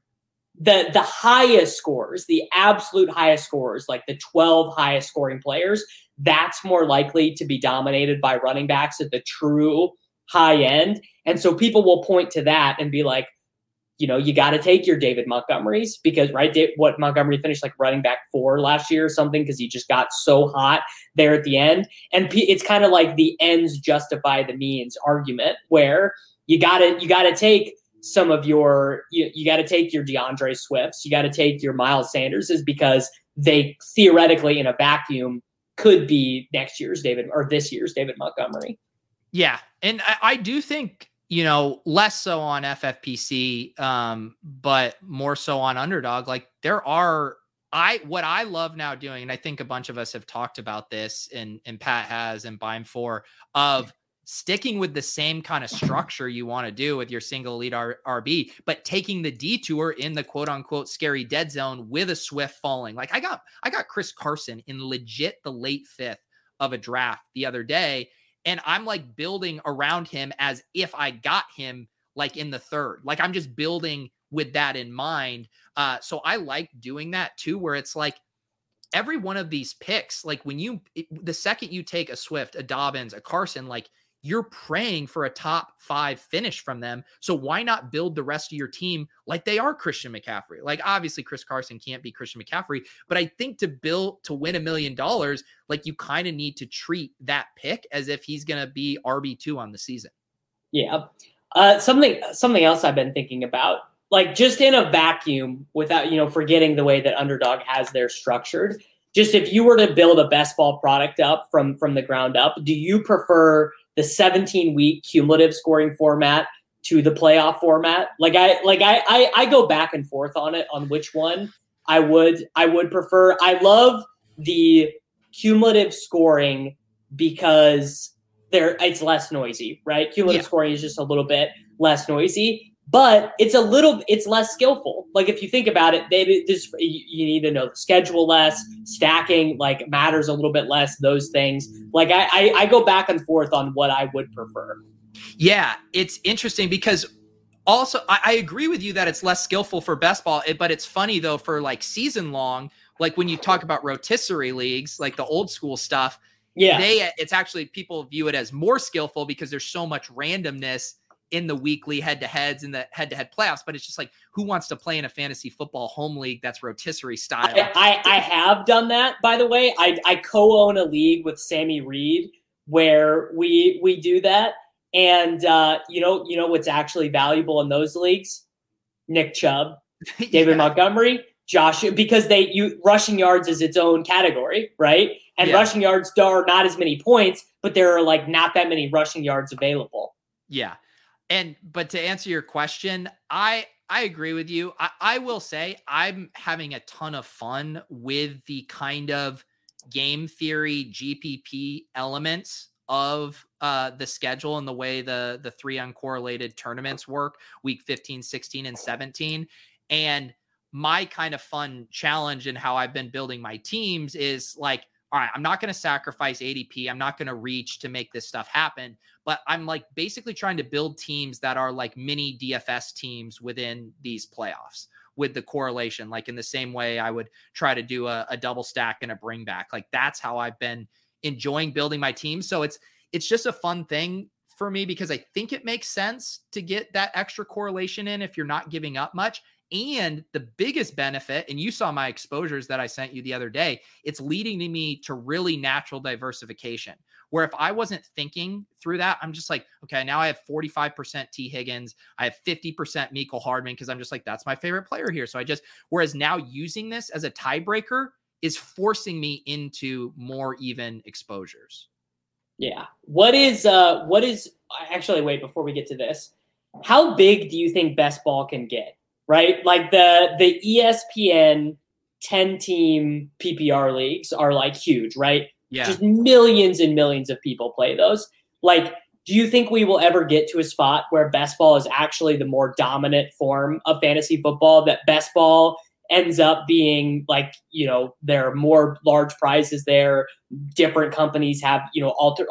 the the highest scores, the absolute highest scores, like the twelve highest scoring players. That's more likely to be dominated by running backs at the true high end. And so people will point to that and be like, you know, you got to take your David Montgomerys because, right, Dave, what Montgomery finished like running back four last year or something because he just got so hot there at the end. And P- it's kind of like the ends justify the means argument where you got to you got to take some of your you, you got to take your DeAndre Swifts, you got to take your Miles Sanderses because they theoretically in a vacuum could be next year's David or this year's David Montgomery. Yeah, and I, I do think, you know, less so on F F P C, um, but more so on Underdog. Like there are, I what I love now doing, and I think a bunch of us have talked about this, and and Pat has, and Bime for, of sticking with the same kind of structure you want to do with your single elite R- RB, but taking the detour in the quote unquote scary dead zone with a Swift falling. Like I got, I got Chris Carson in legit the late fifth of a draft the other day. And I'm like building around him as if I got him like in the third. Like I'm just building with that in mind. Uh, so I like doing that too, where it's like every one of these picks, like when you, it, the second you take a Swift, a Dobbins, a Carson, like you're praying for a top five finish from them. So why not build the rest of your team like they are Christian McCaffrey? Like obviously Chris Carson can't be Christian McCaffrey, but I think to build, to win a million dollars, like you kind of need to treat that pick as if he's going to be R B two on the season. Yeah. Uh, something, something else I've been thinking about, like just in a vacuum without, you know, forgetting the way that Underdog has their structured, just if you were to build a best ball product up from, from the ground up, do you prefer the seventeen week cumulative scoring format to the playoff format? Like I, like I, I, I go back and forth on it, on which one I would, I would prefer. I love the cumulative scoring because there it's less noisy, right? Cumulative yeah. scoring is just a little bit less noisy, but it's a little, it's less skillful. Like if you think about it, they this you need to know the schedule less, stacking like matters a little bit less. Those things, like I, I, I go back and forth on what I would prefer. Yeah, it's interesting because also I, I agree with you that it's less skillful for best ball, but it's funny though for like season long, like when you talk about rotisserie leagues, like the old school stuff. Yeah, they it's actually people view it as more skillful because there's so much randomness in the weekly head-to-heads and the head-to-head playoffs, but it's just like, who wants to play in a fantasy football home league that's rotisserie style? I, I, I have done that, by the way. I, I co-own a league with Sammy Reed where we we do that. And uh, you know, you know what's actually valuable in those leagues? Nick Chubb, David yeah. Montgomery, Josh, because they you rushing yards is its own category, right? And yeah. rushing yards are not as many points, but there are like not that many rushing yards available. Yeah. And, but to answer your question, I, I agree with you. I, I will say I'm having a ton of fun with the kind of game theory G P P elements of uh, the schedule and the way the, the three uncorrelated tournaments work, week fifteen, sixteen, and seventeen. And my kind of fun challenge and how I've been building my teams is like, all right, I'm not going to sacrifice A D P. I'm not going to reach to make this stuff happen, but I'm like basically trying to build teams that are like mini D F S teams within these playoffs with the correlation, like in the same way I would try to do a, a double stack and a bring back. Like that's how I've been enjoying building my team. So it's, it's just a fun thing for me because I think it makes sense to get that extra correlation in if you're not giving up much. And the biggest benefit, and you saw my exposures that I sent you the other day, it's leading to me to really natural diversification, where if I wasn't thinking through that, I'm just like, okay, now I have forty-five percent T Higgins. I have fifty percent Mecole Hardman because I'm just like, that's my favorite player here. So I just, whereas now using this as a tiebreaker is forcing me into more even exposures. Yeah. What is, uh, what is, actually, wait, before we get to this, how big do you think best ball can get? Right? Like the, the E S P N ten team P P R leagues are like huge, right? Yeah. Just millions and millions of people play those. Like, do you think we will ever get to a spot where best ball is actually the more dominant form of fantasy football, that best ball ends up being like, you know, there are more large prizes there. Different companies have, you know, alter like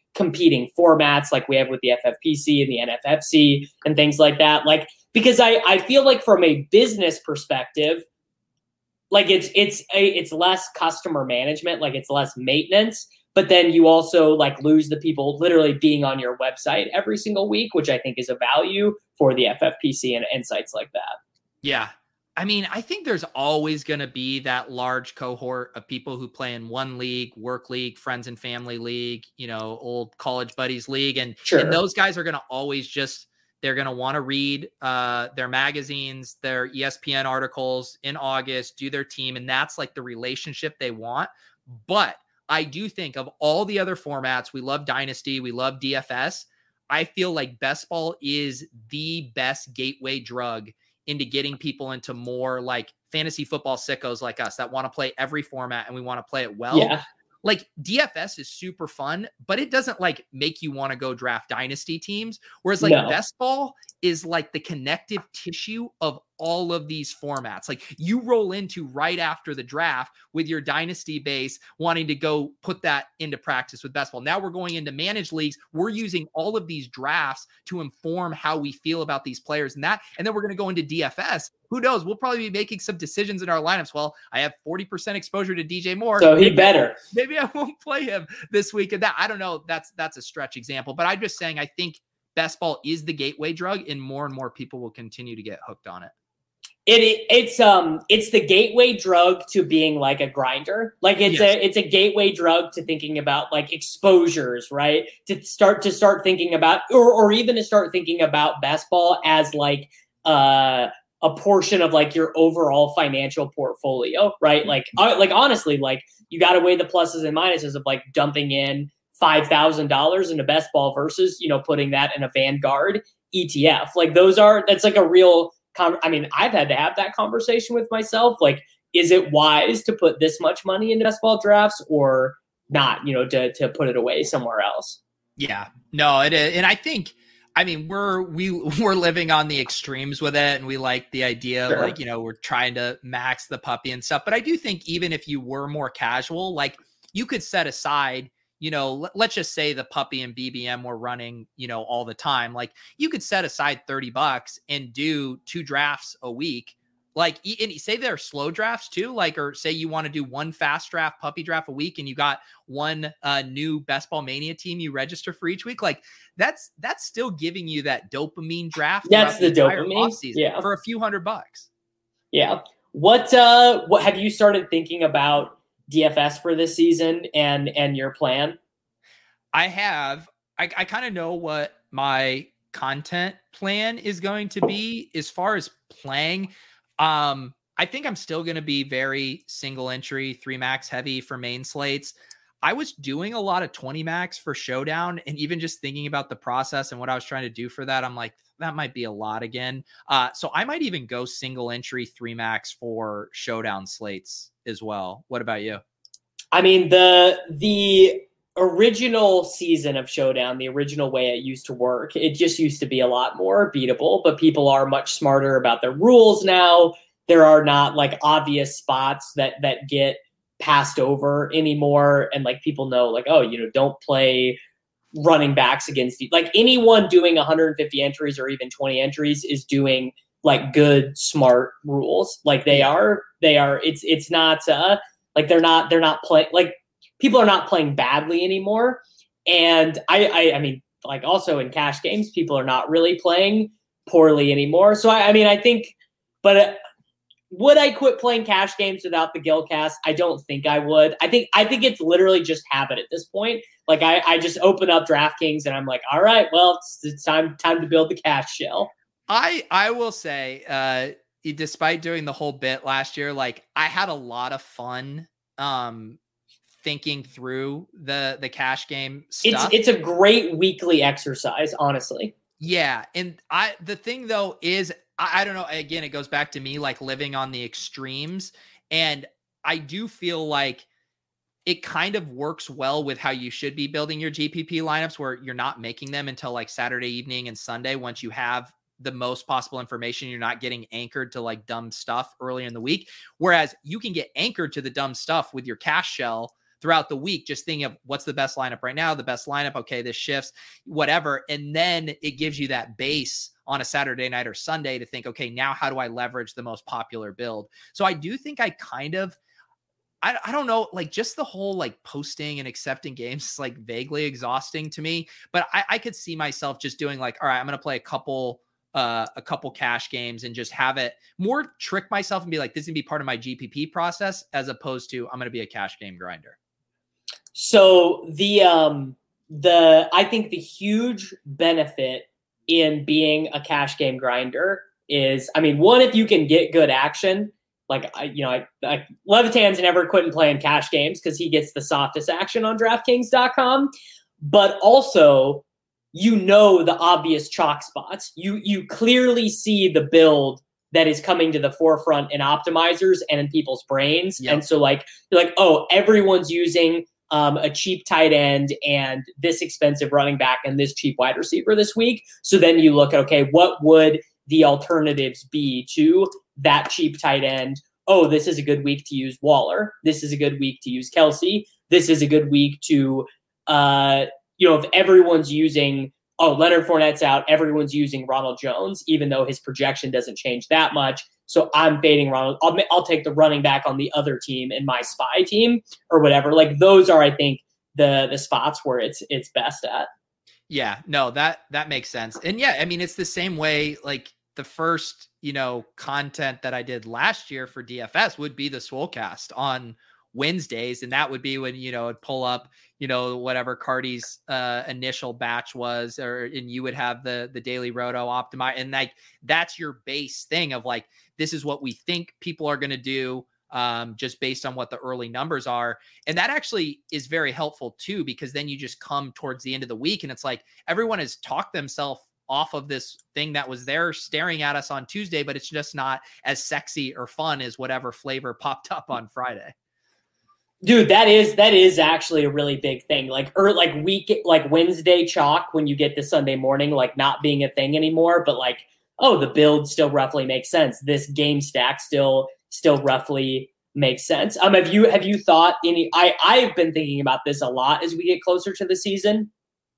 competing formats like we have with the F F P C and the N F F C and things like that. Like, because I, I feel like from a business perspective, like it's it's a, it's less customer management, like it's less maintenance, but then you also like lose the people literally being on your website every single week, which I think is a value for the F F P C and, and sites like that. Yeah. I mean, I think there's always going to be that large cohort of people who play in one league, work league, friends and family league, you know, old college buddies league. And, Sure. and those guys are going to always just, they're going to want to read uh, their magazines, their E S P N articles in August, do their team. And that's like the relationship they want. But I do think of all the other formats, we love Dynasty, we love D F S. I feel like best ball is the best gateway drug into getting people into more like fantasy football sickos like us that want to play every format and we want to play it well. Yeah. Like D F S is super fun, but it doesn't like make you want to go draft dynasty teams. Whereas like No. best ball is like the connective tissue of all of these formats. Like you roll into right after the draft with your dynasty base wanting to go put that into practice with best ball. Now we're going into managed leagues. We're using all of these drafts to inform how we feel about these players and that. And then we're going to go into D F S. Who knows? We'll probably be making some decisions in our lineups. Well, I have forty percent exposure to D J Moore. So he maybe better. Maybe I won't play him this week. And that, I don't know. That's, that's a stretch example, but I'm just saying, I think best ball is the gateway drug and more and more people will continue to get hooked on it. It, it it's um it's the gateway drug to being like a grinder. Like it's Yes. a it's a gateway drug to thinking about like exposures, right? To start to start thinking about or or even to start thinking about best ball as like uh a portion of like your overall financial portfolio, right? Like uh, like honestly, like you got to weigh the pluses and minuses of like dumping in five thousand dollars into best ball versus, you know, putting that in a Vanguard E T F. Like those are that's like a real I mean, I've had to have that conversation with myself. Like, is it wise to put this much money into best ball drafts or not, you know, to, to put it away somewhere else? Yeah, no, it is. And I think, I mean, we're, we, we're living on the extremes with it. And we like the idea Sure. of like, you know, we're trying to max the puppy and stuff. But I do think even if you were more casual, like you could set aside, you know, let's just say the puppy and B B M were running, you know, all the time. Like you could set aside thirty bucks and do two drafts a week. Like, and say they're slow drafts too, like, or say you want to do one fast draft puppy draft a week and you got one uh, new Best Ball Mania team you register for each week. Like that's, that's still giving you that dopamine draft. That's the entire dopamine. offseason Yeah. for a few hundred bucks. Yeah. What, uh, what have you started thinking about D F S for this season and, and your plan? I have, I, I kind of know what my content plan is going to be as far as playing. Um, I think I'm still going to be very single entry, three max heavy for main slates. I was doing a lot of twenty max for Showdown, and even just thinking about the process and what I was trying to do for that, I'm like, that might be a lot again. Uh, so I might even go single entry, three max for Showdown slates as well. What about you? I mean, the, the, original season of Showdown, the original way it used to work, it just used to be a lot more beatable, but people are much smarter about their rules now. There are not like obvious spots that that get passed over anymore. And like people know like, oh, you know, don't play running backs against you. Like anyone doing one hundred fifty entries or even twenty entries is doing like good, smart rules. Like they are, they are, it's, it's not uh, like they're not, they're not playing like, people are not playing badly anymore. And I, I, I mean, like also in cash games, people are not really playing poorly anymore. So, I, I mean, I think, but uh, would I quit playing cash games without the Gilcast? I don't think I would. I think, I think it's literally just habit at this point. Like I, I just open up DraftKings and I'm like, all right, well, it's, it's time, time to build the cash shell. I, I will say, uh, despite doing the whole bit last year, like I had a lot of fun, um, thinking through the the cash game stuff. It's it's a great weekly exercise, honestly. Yeah, and I the thing though is I, I don't know. Again, it goes back to me like living on the extremes, and I do feel like it kind of works well with how you should be building your G P P lineups, where you're not making them until like Saturday evening and Sunday once you have the most possible information. You're not getting anchored to like dumb stuff early in the week, whereas you can get anchored to the dumb stuff with your cash shell throughout the week, just thinking of what's the best lineup right now, the best lineup. Okay, this shifts, whatever. And then it gives you that base on a Saturday night or Sunday to think, okay, now how do I leverage the most popular build? So I do think I kind of, I, I don't know, like just the whole like posting and accepting games is like vaguely exhausting to me, but I, I could see myself just doing like, all right, I'm going to play a couple, uh, a couple cash games and just have it more trick myself and be like, this is gonna be part of my G P P process as opposed to I'm going to be a cash game grinder. So the, um, the, I think the huge benefit in being a cash game grinder is, I mean, one, if you can get good action, like, I, you know, I, I Levitan's never quitting playing cash games because he gets the softest action on DraftKings dot com. But also, you know the obvious chalk spots. You you clearly see the build that is coming to the forefront in optimizers and in people's brains. Yep. And so, like, you're like, oh, everyone's using um, a cheap tight end and this expensive running back and this cheap wide receiver this week. So then you look at, okay, what would the alternatives be to that cheap tight end? Oh, this is a good week to use Waller. This is a good week to use Kelsey. This is a good week to, uh, you know, if everyone's using, oh, Leonard Fournette's out, everyone's using Ronald Jones, even though his projection doesn't change that much. So I'm fading Ronald. I'll, I'll take the running back on the other team in my spy team or whatever. Like those are, I think, the the spots where it's it's best at. Yeah, no, that that makes sense. And yeah, I mean, it's the same way, like, the first, you know, content that I did last year for D F S would be the Swolecast on Wednesdays. And that would be when, you know, it'd pull up, you know, whatever Cardi's uh, initial batch was, or, and you would have the, the daily roto optimize. And like, that's your base thing of like, this is what we think people are going to do um, just based on what the early numbers are. And that actually is very helpful too, because then you just come towards the end of the week and it's like, everyone has talked themselves off of this thing that was there staring at us on Tuesday, but it's just not as sexy or fun as whatever flavor popped up on Friday. Dude, that is, that is actually a really big thing. Like, or like week, like Wednesday chalk when you get to Sunday morning, like not being a thing anymore, but like, oh, the build still roughly makes sense. This game stack still, still roughly makes sense. Um, have you, have you thought any, I, I've been thinking about this a lot as we get closer to the season.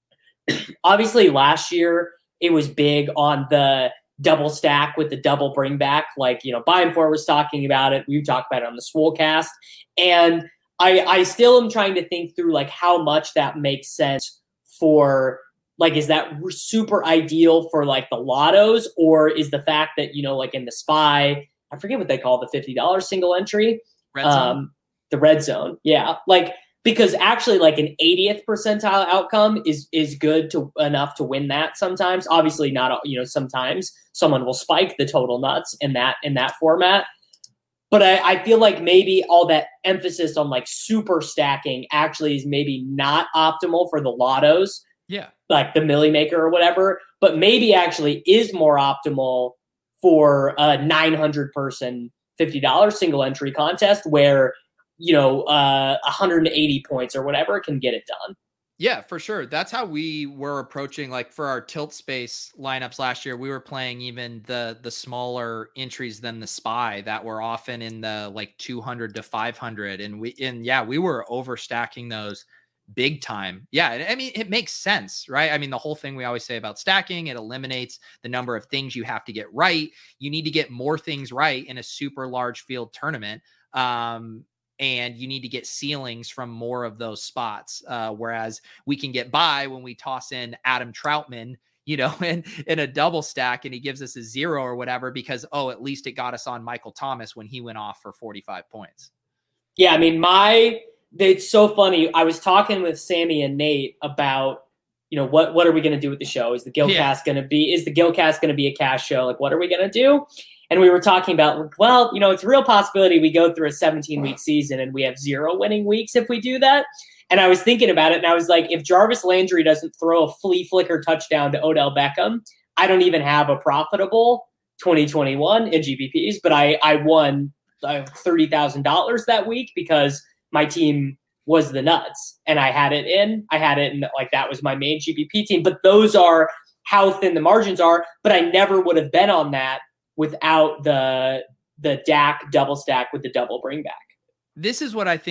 Obviously last year, it was big on the double stack with the double bring back. Like, you know, Bienfor was talking about it. We've talked about it on the Swolecast. And I, I still am trying to think through like how much that makes sense for, like, is that super ideal for like the lottos, or is the fact that, you know, like in the spy, I forget what they call the fifty dollars single entry, red zone. Um, the red zone. Yeah. Like, because actually like an eightieth percentile outcome is, is good to enough to win that sometimes. Obviously not, you know, sometimes someone will spike the total nuts in that, in that format. But I, I feel like maybe all that emphasis on like super stacking actually is maybe not optimal for the lottos. Yeah. Like the Millie Maker or whatever, but maybe actually is more optimal for a nine hundred person fifty dollars single entry contest where, you know, uh, one hundred eighty points or whatever can get it done. Yeah, for sure. That's how we were approaching, like for our tilt space lineups last year, we were playing even the the smaller entries than the spy that were often in the like two hundred to five hundred. And we, and yeah, we were overstacking those big time. Yeah. I mean, it makes sense, right? I mean, the whole thing we always say about stacking, it eliminates the number of things you have to get right. You need to get more things right in a super large field tournament. Um, And you need to get ceilings from more of those spots. Uh, whereas we can get by when we toss in Adam Troutman, you know, in, in a double stack and he gives us a zero or whatever, because, oh, at least it got us on Michael Thomas when he went off for forty-five points. Yeah. I mean, my, it's so funny. I was talking with Sammy and Nate about, you know, what, what are we going to do with the show? Is the Gilcast yeah. going to be, is the Gilcast going to be a cash show? Like, what are we going to do? And we were talking about, well, you know, it's a real possibility we go through a seventeen-week season and we have zero winning weeks if we do that. And I was thinking about it, and I was like, if Jarvis Landry doesn't throw a flea flicker touchdown to Odell Beckham, I don't even have a profitable twenty twenty-one in G P Ps. But I, I won uh, thirty thousand dollars that week because my team was the nuts. And I had it in. I had it in, like, that was my main G P P team. But those are how thin the margins are. But I never would have been on that without the the D A C double stack with the double bring back. This is what I think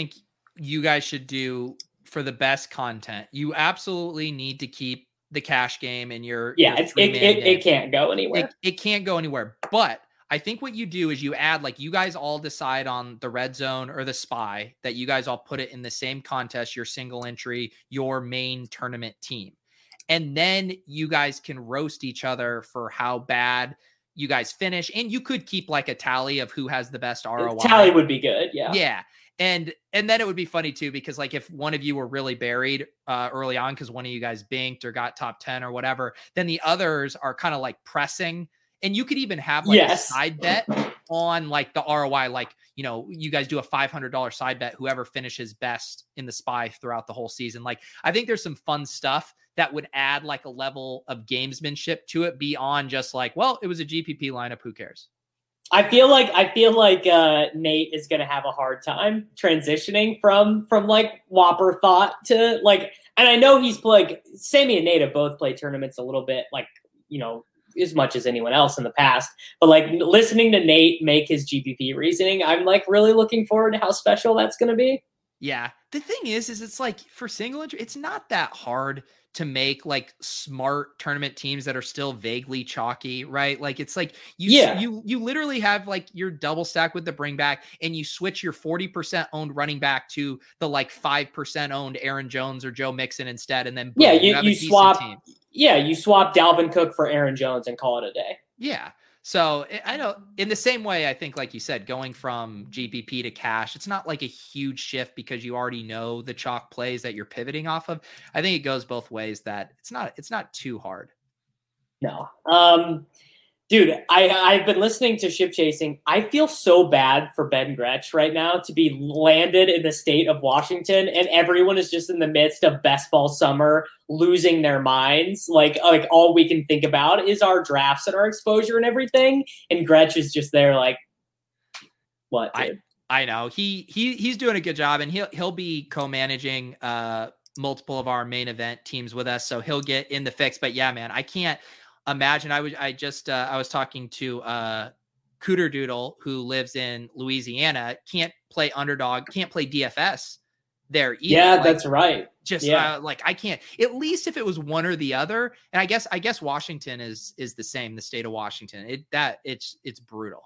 you guys should do for the best content, you absolutely need to keep the cash game in your yeah. your It's it, it, game. it can't go anywhere. It, it can't go anywhere. But I think what you do is you add, like, you guys all decide on the red zone or the spy, that you guys all put it in the same contest, your single entry, your main tournament team. And then you guys can roast each other for how bad you guys finish. And you could keep like a tally of who has the best R O I. Tally would be good. Yeah. Yeah. And and then it would be funny too, because like if one of you were really buried uh, early on because one of you guys binked or got top ten or whatever, then the others are kind of like pressing. And you could even have like yes. a side bet on like the R O I. Like, you know, you guys do a five hundred dollars side bet, whoever finishes best in the spy throughout the whole season. Like, I think there's some fun stuff that would add like a level of gamesmanship to it beyond just like, well, it was a G P P lineup, who cares? I feel like I feel like uh, Nate is going to have a hard time transitioning from from like Whopper thought to like, and I know he's like Sammy and Nate have both played tournaments a little bit, like, you know, as much as anyone else in the past, but like listening to Nate make his G P P reasoning, I'm like really looking forward to how special that's going to be. Yeah. The thing is, is it's like for single entry, it's not that hard to make like smart tournament teams that are still vaguely chalky, right? Like it's like you, yeah. you, you literally have like your double stack with the bring back and you switch your forty percent owned running back to the like five percent owned Aaron Jones or Joe Mixon instead. And then boom, yeah, you, you, you swap, team. yeah, you swap Dalvin Cook for Aaron Jones and call it a day. Yeah. So I know in the same way, I think, like you said, going from G P P to cash, it's not like a huge shift because you already know the chalk plays that you're pivoting off of. I think it goes both ways, that it's not, it's not too hard. No. Um, dude, I, I've been listening to Ship Chasing. I feel so bad for Ben Gretsch right now to be landed in the state of Washington, and everyone is just in the midst of best ball summer, losing their minds. Like, like all we can think about is our drafts and our exposure and everything. And Gretsch is just there like, what, dude? I, I know. He he he's doing a good job, and he'll he'll be co-managing uh multiple of our main event teams with us. So he'll get in the fix. But yeah, man, I can't imagine. I was I just uh, I was talking to uh Cooter Doodle, who lives in Louisiana, can't play underdog, can't play D F S there either. Yeah, like, that's right. Just yeah. uh, like I can't, at least if it was one or the other. And I guess I guess Washington is is the same, the state of Washington. It that it's it's brutal.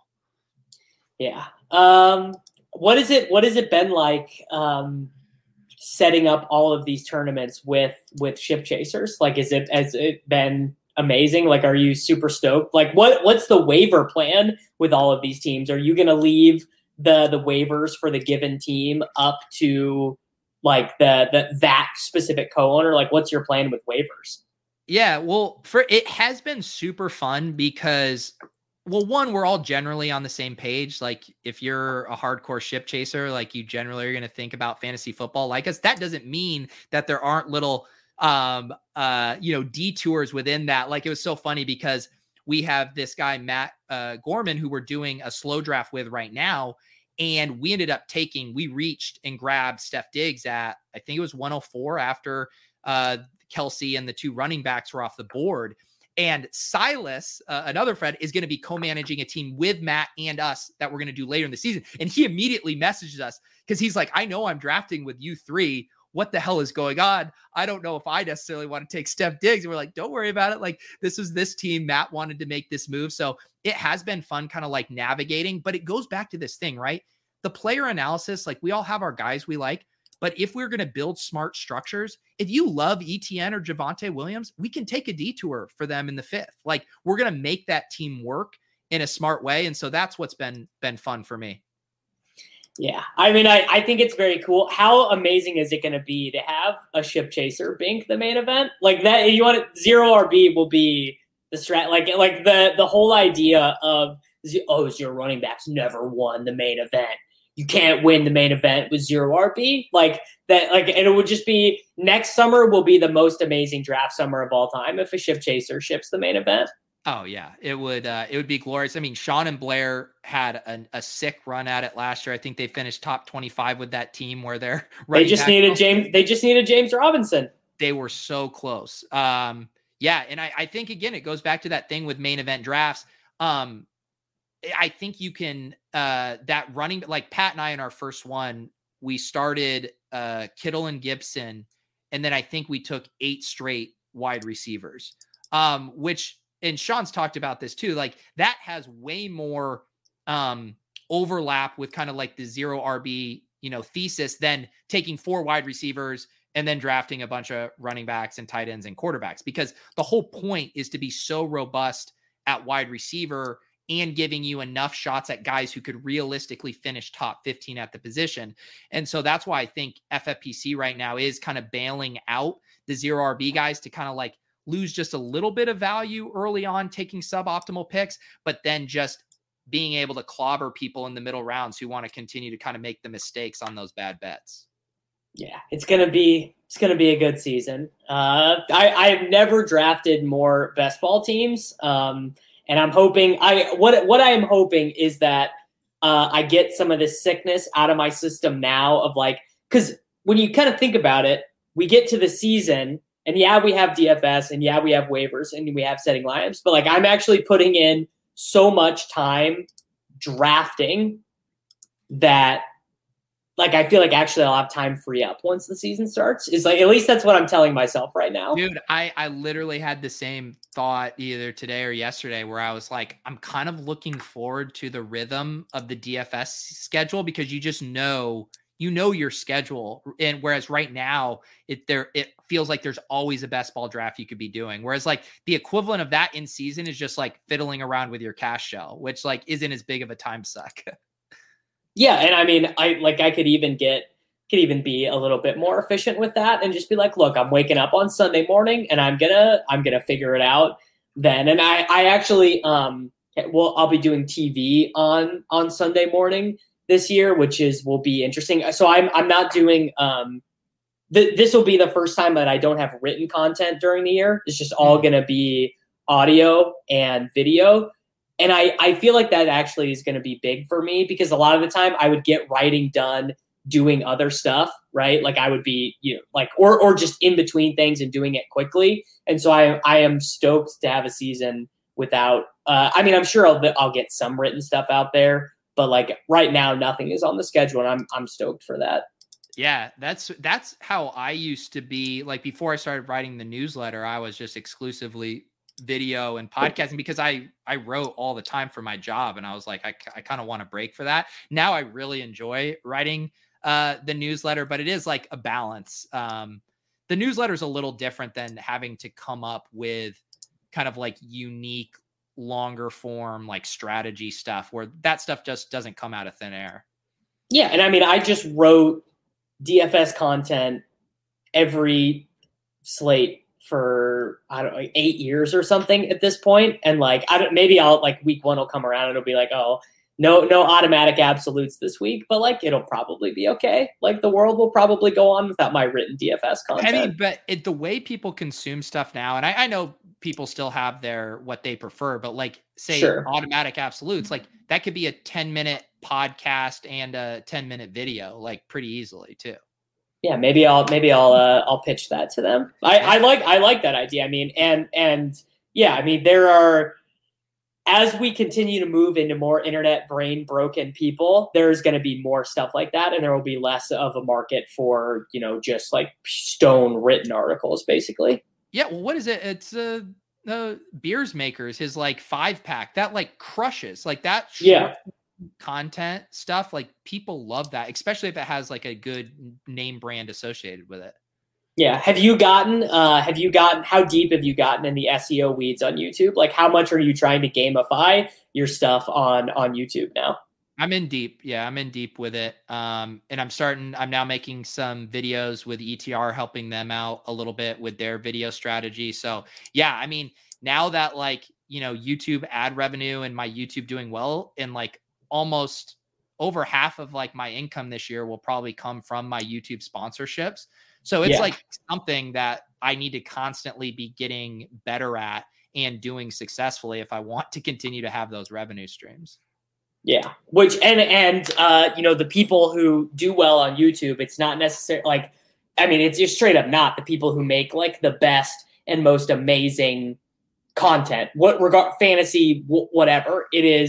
Yeah. Um what is it what has it been like um setting up all of these tournaments with with Ship Chasers? Like, is it has it been amazing? Like, are you super stoked? Like, what what's the waiver plan with all of these teams? Are you going to leave the the waivers for the given team up to like the, the that specific co-owner? Like, what's your plan with waivers? Yeah, well, for it has been super fun because, well, one, we're all generally on the same page. Like, if you're a hardcore Ship Chaser, like, you generally are going to think about fantasy football like us. That doesn't mean that there aren't little um uh you know detours within that. Like, it was so funny because we have this guy Matt uh Gorman who we're doing a slow draft with right now, and we ended up taking we reached and grabbed Steph Diggs at, I think it was one oh four after uh Kelsey and the two running backs were off the board. And Silas, uh, another friend, is going to be co-managing a team with Matt and us that we're going to do later in the season. And he immediately messages us because he's like, I know I'm drafting with you three. What the hell is going on? I don't know if I necessarily want to take Steph Diggs. And we're like, don't worry about it. Like, this is this team. Matt wanted to make this move. So it has been fun kind of like navigating, but it goes back to this thing, right? The player analysis, like, we all have our guys we like, but if we're going to build smart structures, if you love E T N or Javonte Williams, we can take a detour for them in the fifth. Like, we're going to make that team work in a smart way. And so that's what's been, been fun for me. Yeah. I mean, I, I think it's very cool. How amazing is it going to be to have a Ship Chaser bink the main event? Like that, you want it, zero R B will be the strat, like, like the, the whole idea of, oh, zero running backs never won the main event. You can't win the main event with zero R B, like that. Like, and it would just be, next summer will be the most amazing draft summer of all time if a Ship Chaser ships the main event. Oh yeah, it would. Uh, it would be glorious. I mean, Sean and Blair had a, a sick run at it last year. I think they finished top twenty-five with that team where they're they just needed James. They just needed James Robinson. They were so close. Um, yeah, and I, I think again it goes back to that thing with main event drafts. Um, I think you can uh, that running like Pat and I in our first one we started uh, Kittle and Gibson, and then I think we took eight straight wide receivers, um, which, and Sean's talked about this too, like that has way more um, overlap with kind of like the zero R B, you know, thesis than taking four wide receivers and then drafting a bunch of running backs and tight ends and quarterbacks, because the whole point is to be so robust at wide receiver and giving you enough shots at guys who could realistically finish top fifteen at the position. And so that's why I think F F P C right now is kind of bailing out the zero R B guys to kind of like lose just a little bit of value early on, taking suboptimal picks, but then just being able to clobber people in the middle rounds who want to continue to kind of make the mistakes on those bad bets. Yeah, it's gonna be it's gonna be a good season. Uh, I I have never drafted more best ball teams, um, and I'm hoping I what what I am hoping is that uh, I get some of this sickness out of my system now. Of like, because when you kind of think about it, we get to the season, and yeah, we have D F S, and yeah, we have waivers, and we have setting lineups, but like I'm actually putting in so much time drafting that. Like, I feel like actually I'll have time free up once the season starts. Is like, at least that's what I'm telling myself right now. Dude, I, I literally had the same thought either today or yesterday where I was like, I'm kind of looking forward to the rhythm of the D F S schedule, because you just know, you know, your schedule. And whereas right now it there, it feels like there's always a best ball draft you could be doing. Whereas like the equivalent of that in season is just like fiddling around with your cash shell, which like isn't as big of a time suck. Yeah, and I mean, I like I could even get could even be a little bit more efficient with that and just be like, look, I'm waking up on Sunday morning and I'm gonna I'm gonna figure it out then. And I I actually um well I'll be doing T V on on Sunday morning this year, which is will be interesting. So I'm I'm not doing um th- this will be the first time that I don't have written content during the year. It's just all gonna be audio and video. And I, I feel like that actually is going to be big for me, because a lot of the time I would get writing done doing other stuff, right? Like I would be, you know, like, or, or just in between things and doing it quickly. And so I, I am stoked to have a season without, uh, I mean, I'm sure I'll, I'll get some written stuff out there, but like right now, nothing is on the schedule, and I'm, I'm stoked for that. Yeah, that's, that's how I used to be. Like before I started writing the newsletter, I was just exclusively video and podcasting, because I, I wrote all the time for my job. And I was like, I, I kind of want to break for that. Now I really enjoy writing uh, the newsletter, but it is like a balance. Um, the newsletter is a little different than having to come up with kind of like unique, longer form, like strategy stuff, where that stuff just doesn't come out of thin air. Yeah. And I mean, I just wrote D F S content every slate for, I don't know, like eight years or something at this point. And like, I don't, maybe I'll like week one will come around and it'll be like, oh, no, no automatic absolutes this week, but like, it'll probably be okay. Like the world will probably go on without my written D F S content. I mean, but it, the way people consume stuff now, and I, I know people still have their, what they prefer, but like say Sure. automatic absolutes, like that could be a ten minute podcast and a ten minute video, like pretty easily too. Yeah, maybe I'll maybe I'll uh, I'll pitch that to them. I, I like I like that idea. I mean, and and yeah, I mean, there are, as we continue to move into more internet brain broken people, there's going to be more stuff like that, and there will be less of a market for, you know, just like stone written articles, basically. Yeah, well, what is it? It's uh, uh Beers Makers, his like five pack that like crushes like that. Yeah. Content stuff, like people love that, especially if it has like a good name brand associated with it. Yeah. Have you gotten, uh, have you gotten, how deep have you gotten in the S E O weeds on YouTube? Like how much are you trying to gamify your stuff on, on YouTube now? I'm in deep. Yeah, I'm in deep with it. Um, and I'm starting, I'm now making some videos with E T R, helping them out a little bit with their video strategy. So yeah, I mean, now that like, you know, YouTube ad revenue and my YouTube doing well, and like almost over half of like my income this year will probably come from my YouTube sponsorships. So it's yeah. like something that I need to constantly be getting better at and doing successfully if I want to continue to have those revenue streams. Yeah. Which, and, and, uh, you know, the people who do well on YouTube, it's not necessarily like, I mean, it's just straight up not the people who make like the best and most amazing content, what regard fantasy, w- whatever it is.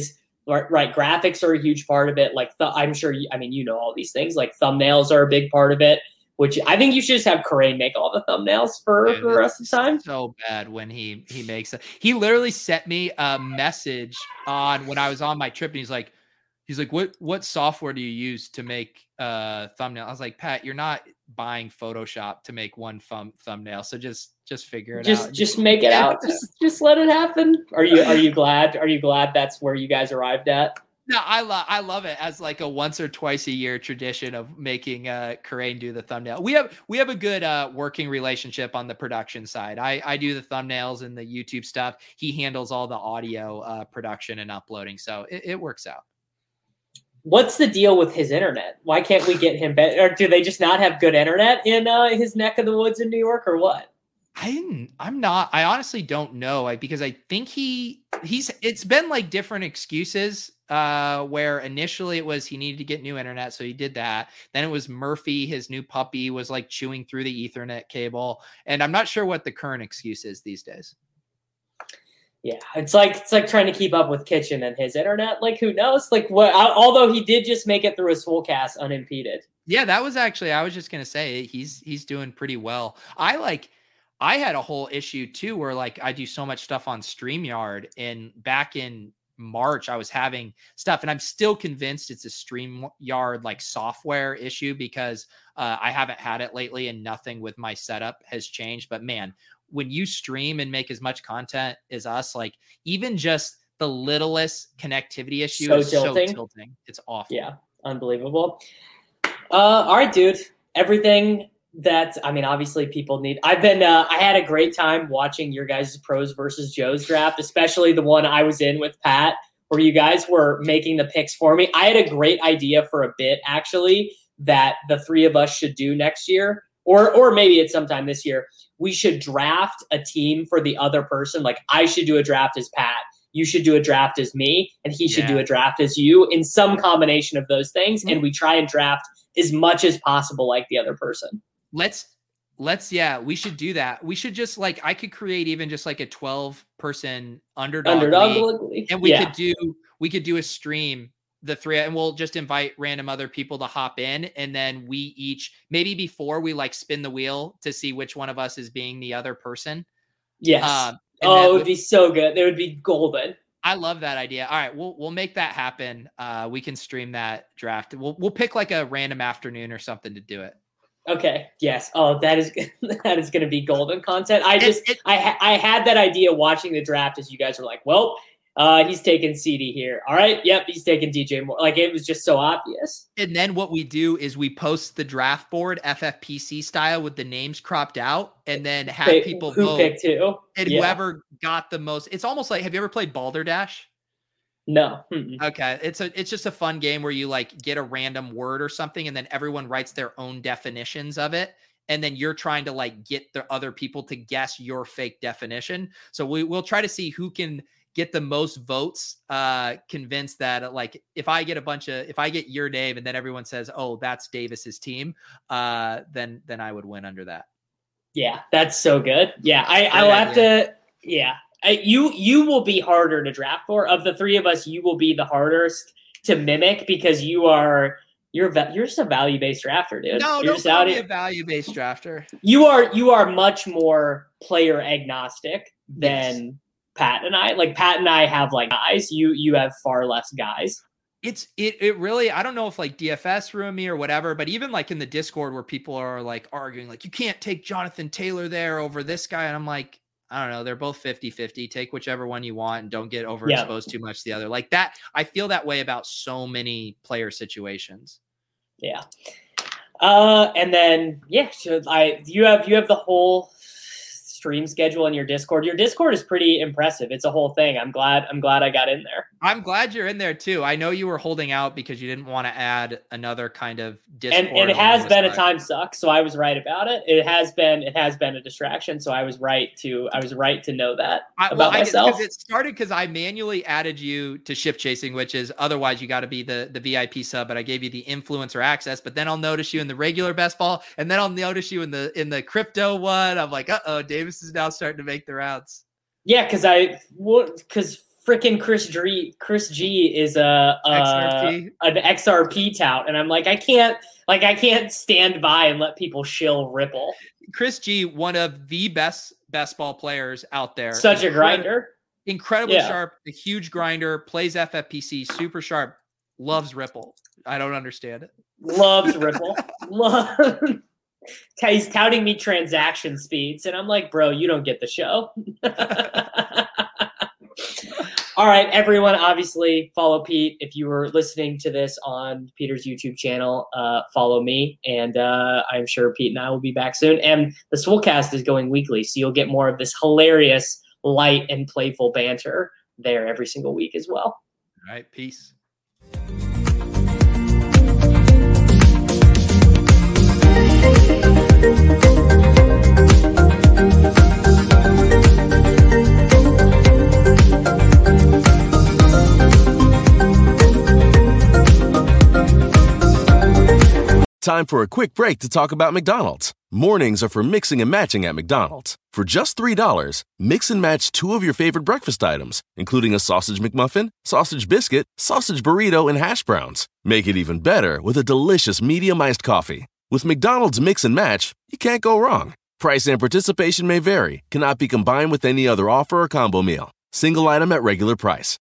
right, right. Graphics are a huge part of it. Like th- I'm sure, you, I mean, you know all these things. Like thumbnails are a big part of it. Which I think you should just have Karain make all the thumbnails for, Dude, for the rest of the time. So bad when he he makes it. He literally sent me a message on when I was on my trip, and he's like, he's like, what what software do you use to make uh thumbnail? I was like, Pat, you're not buying Photoshop to make one thumb thumbnail, so just just figure it just, out. Just make it out. Just just let it happen. Are you are you glad? Are you glad that's where you guys arrived at? No, I love I love it as like a once or twice a year tradition of making uh Karain do the thumbnail. We have we have a good uh working relationship on the production side. I I do the thumbnails and the YouTube stuff. He handles all the audio uh production and uploading. So it, it works out. What's the deal with his internet? Why can't we get him better? Or do they just not have good internet in uh, his neck of the woods in New York, or what? I didn't, I'm not, I honestly don't know. I, because I think he, he's, it's been like different excuses uh, where initially it was he needed to get new internet. So he did that. Then it was Murphy, his new puppy, was like chewing through the Ethernet cable. And I'm not sure what the current excuse is these days. Yeah, it's like it's like trying to keep up with Kitchen and his internet. Like, who knows? Like, what? Although he did just make it through a full cast unimpeded. Yeah, that was actually, I was just gonna say he's he's doing pretty well. I like. I had a whole issue too, where like I do so much stuff on StreamYard, and back in March I was having stuff, and I'm still convinced it's a StreamYard like software issue because uh, I haven't had it lately, and nothing with my setup has changed. But man, when you stream and make as much content as us, like even just the littlest connectivity issue so is tilting. so tilting. It's awful. Yeah, unbelievable. Uh, all right, dude. Everything. That, I mean, obviously people need, I've been, uh, I had a great time watching your guys' pros versus Joe's draft, especially the one I was in with Pat, where you guys were making the picks for me. I had a great idea for a bit, actually, that the three of us should do next year, or, or maybe it's sometime this year. We should draft a team for the other person. Like I should do a draft as Pat. You should do a draft as me, and he should yeah. do a draft as you, in some combination of those things. Mm-hmm. And we try and draft as much as possible like the other person. Let's, let's, yeah, we should do that. We should just like, I could create even just like a twelve person underdog, underdog league, league. and we yeah. could do, we could do a stream, the three, and we'll just invite random other people to hop in. And then we each, maybe before we like spin the wheel to see which one of us is being the other person. Yes. Um, oh, it would be so good. It would be golden. I love that idea. All right, we'll we'll make that happen. Uh, we can stream that draft. We'll we'll pick like a random afternoon or something to do it. Okay. Yes. Oh, that is that is going to be golden content. I just it, it, I ha- I had that idea watching the draft as you guys were like, well, uh, he's taking C D here. All right. Yep. He's taking D J Moore. Like it was just so obvious. And then what we do is we post the draft board F F P C style with the names cropped out, and then have They, people who vote. picked who, And yeah. whoever got the most. It's almost like, have you ever played Balderdash? No. Mm-mm. Okay. It's a it's just a fun game where you like get a random word or something, and then everyone writes their own definitions of it. And then you're trying to like get the other people to guess your fake definition. So we, we'll try to see who can get the most votes, uh, convinced that like, if I get a bunch of, if I get your name and then everyone says, oh, that's Davis's team, uh, then, then I would win under that. Yeah. That's so good. Yeah. I, I'll have to, yeah. I, you, you will be harder to draft for. Of the three of us, you will be the hardest to mimic because you are, You're you're just a value based drafter, dude. No, you're don't just call out me here. a value based drafter. You are you are much more player agnostic than yes. Pat and I. Like Pat and I have like guys. You you have far less guys. It's it it really, I don't know if like D F S ruined me or whatever, but even like in the Discord where people are like arguing like you can't take Jonathan Taylor there over this guy, and I'm like, I don't know, they're both fifty-fifty. Take whichever one you want and don't get overexposed yeah. too much to the other. Like that, I feel that way about so many player situations. Yeah. Uh, and then, yeah, so I you have you have the whole stream schedule in your Discord. Your Discord is pretty impressive. It's a whole thing. I'm glad I'm glad I got in there. I'm glad you're in there too. I know you were holding out because you didn't want to add another kind of Discord. And, and it has been a time suck, so I was right about it. It has been it has been a distraction, so I was right to I was right to know that I, about well, myself. I, it started because I manually added you to Ship Chasing, which is otherwise you got to be the the V I P sub, but I gave you the influencer access. But then I'll notice you in the regular best ball, and then I'll notice you in the in the crypto one. I'm like, uh oh, Davis is now starting to make the rounds. Yeah, because I because freaking Chris G, Chris G is a, a X R P? an X R P tout, and I'm like, I can't, like, I can't stand by and let people shill Ripple. Chris G, one of the best best ball players out there. Such a grinder. Incredibly Yeah. sharp, a huge grinder, plays F F P C, super sharp, loves Ripple. I don't understand it. Loves Ripple. Love. He's touting me transaction speeds, and I'm like, bro, you don't get the show. All right, everyone, obviously follow Pete. If you were listening to this on Peter's YouTube channel, uh, follow me, and uh, I'm sure Pete and I will be back soon. And the Swolecast is going weekly, so you'll get more of this hilarious, light, and playful banter there every single week as well. All right, peace. Time for a quick break to talk about McDonald's. Mornings are for mixing and matching at McDonald's. For just three dollars, mix and match two of your favorite breakfast items, including a sausage McMuffin, sausage biscuit, sausage burrito, and hash browns. Make it even better with a delicious medium iced coffee. With McDonald's Mix and Match, you can't go wrong. Price and participation may vary, cannot be combined with any other offer or combo meal. Single item at regular price.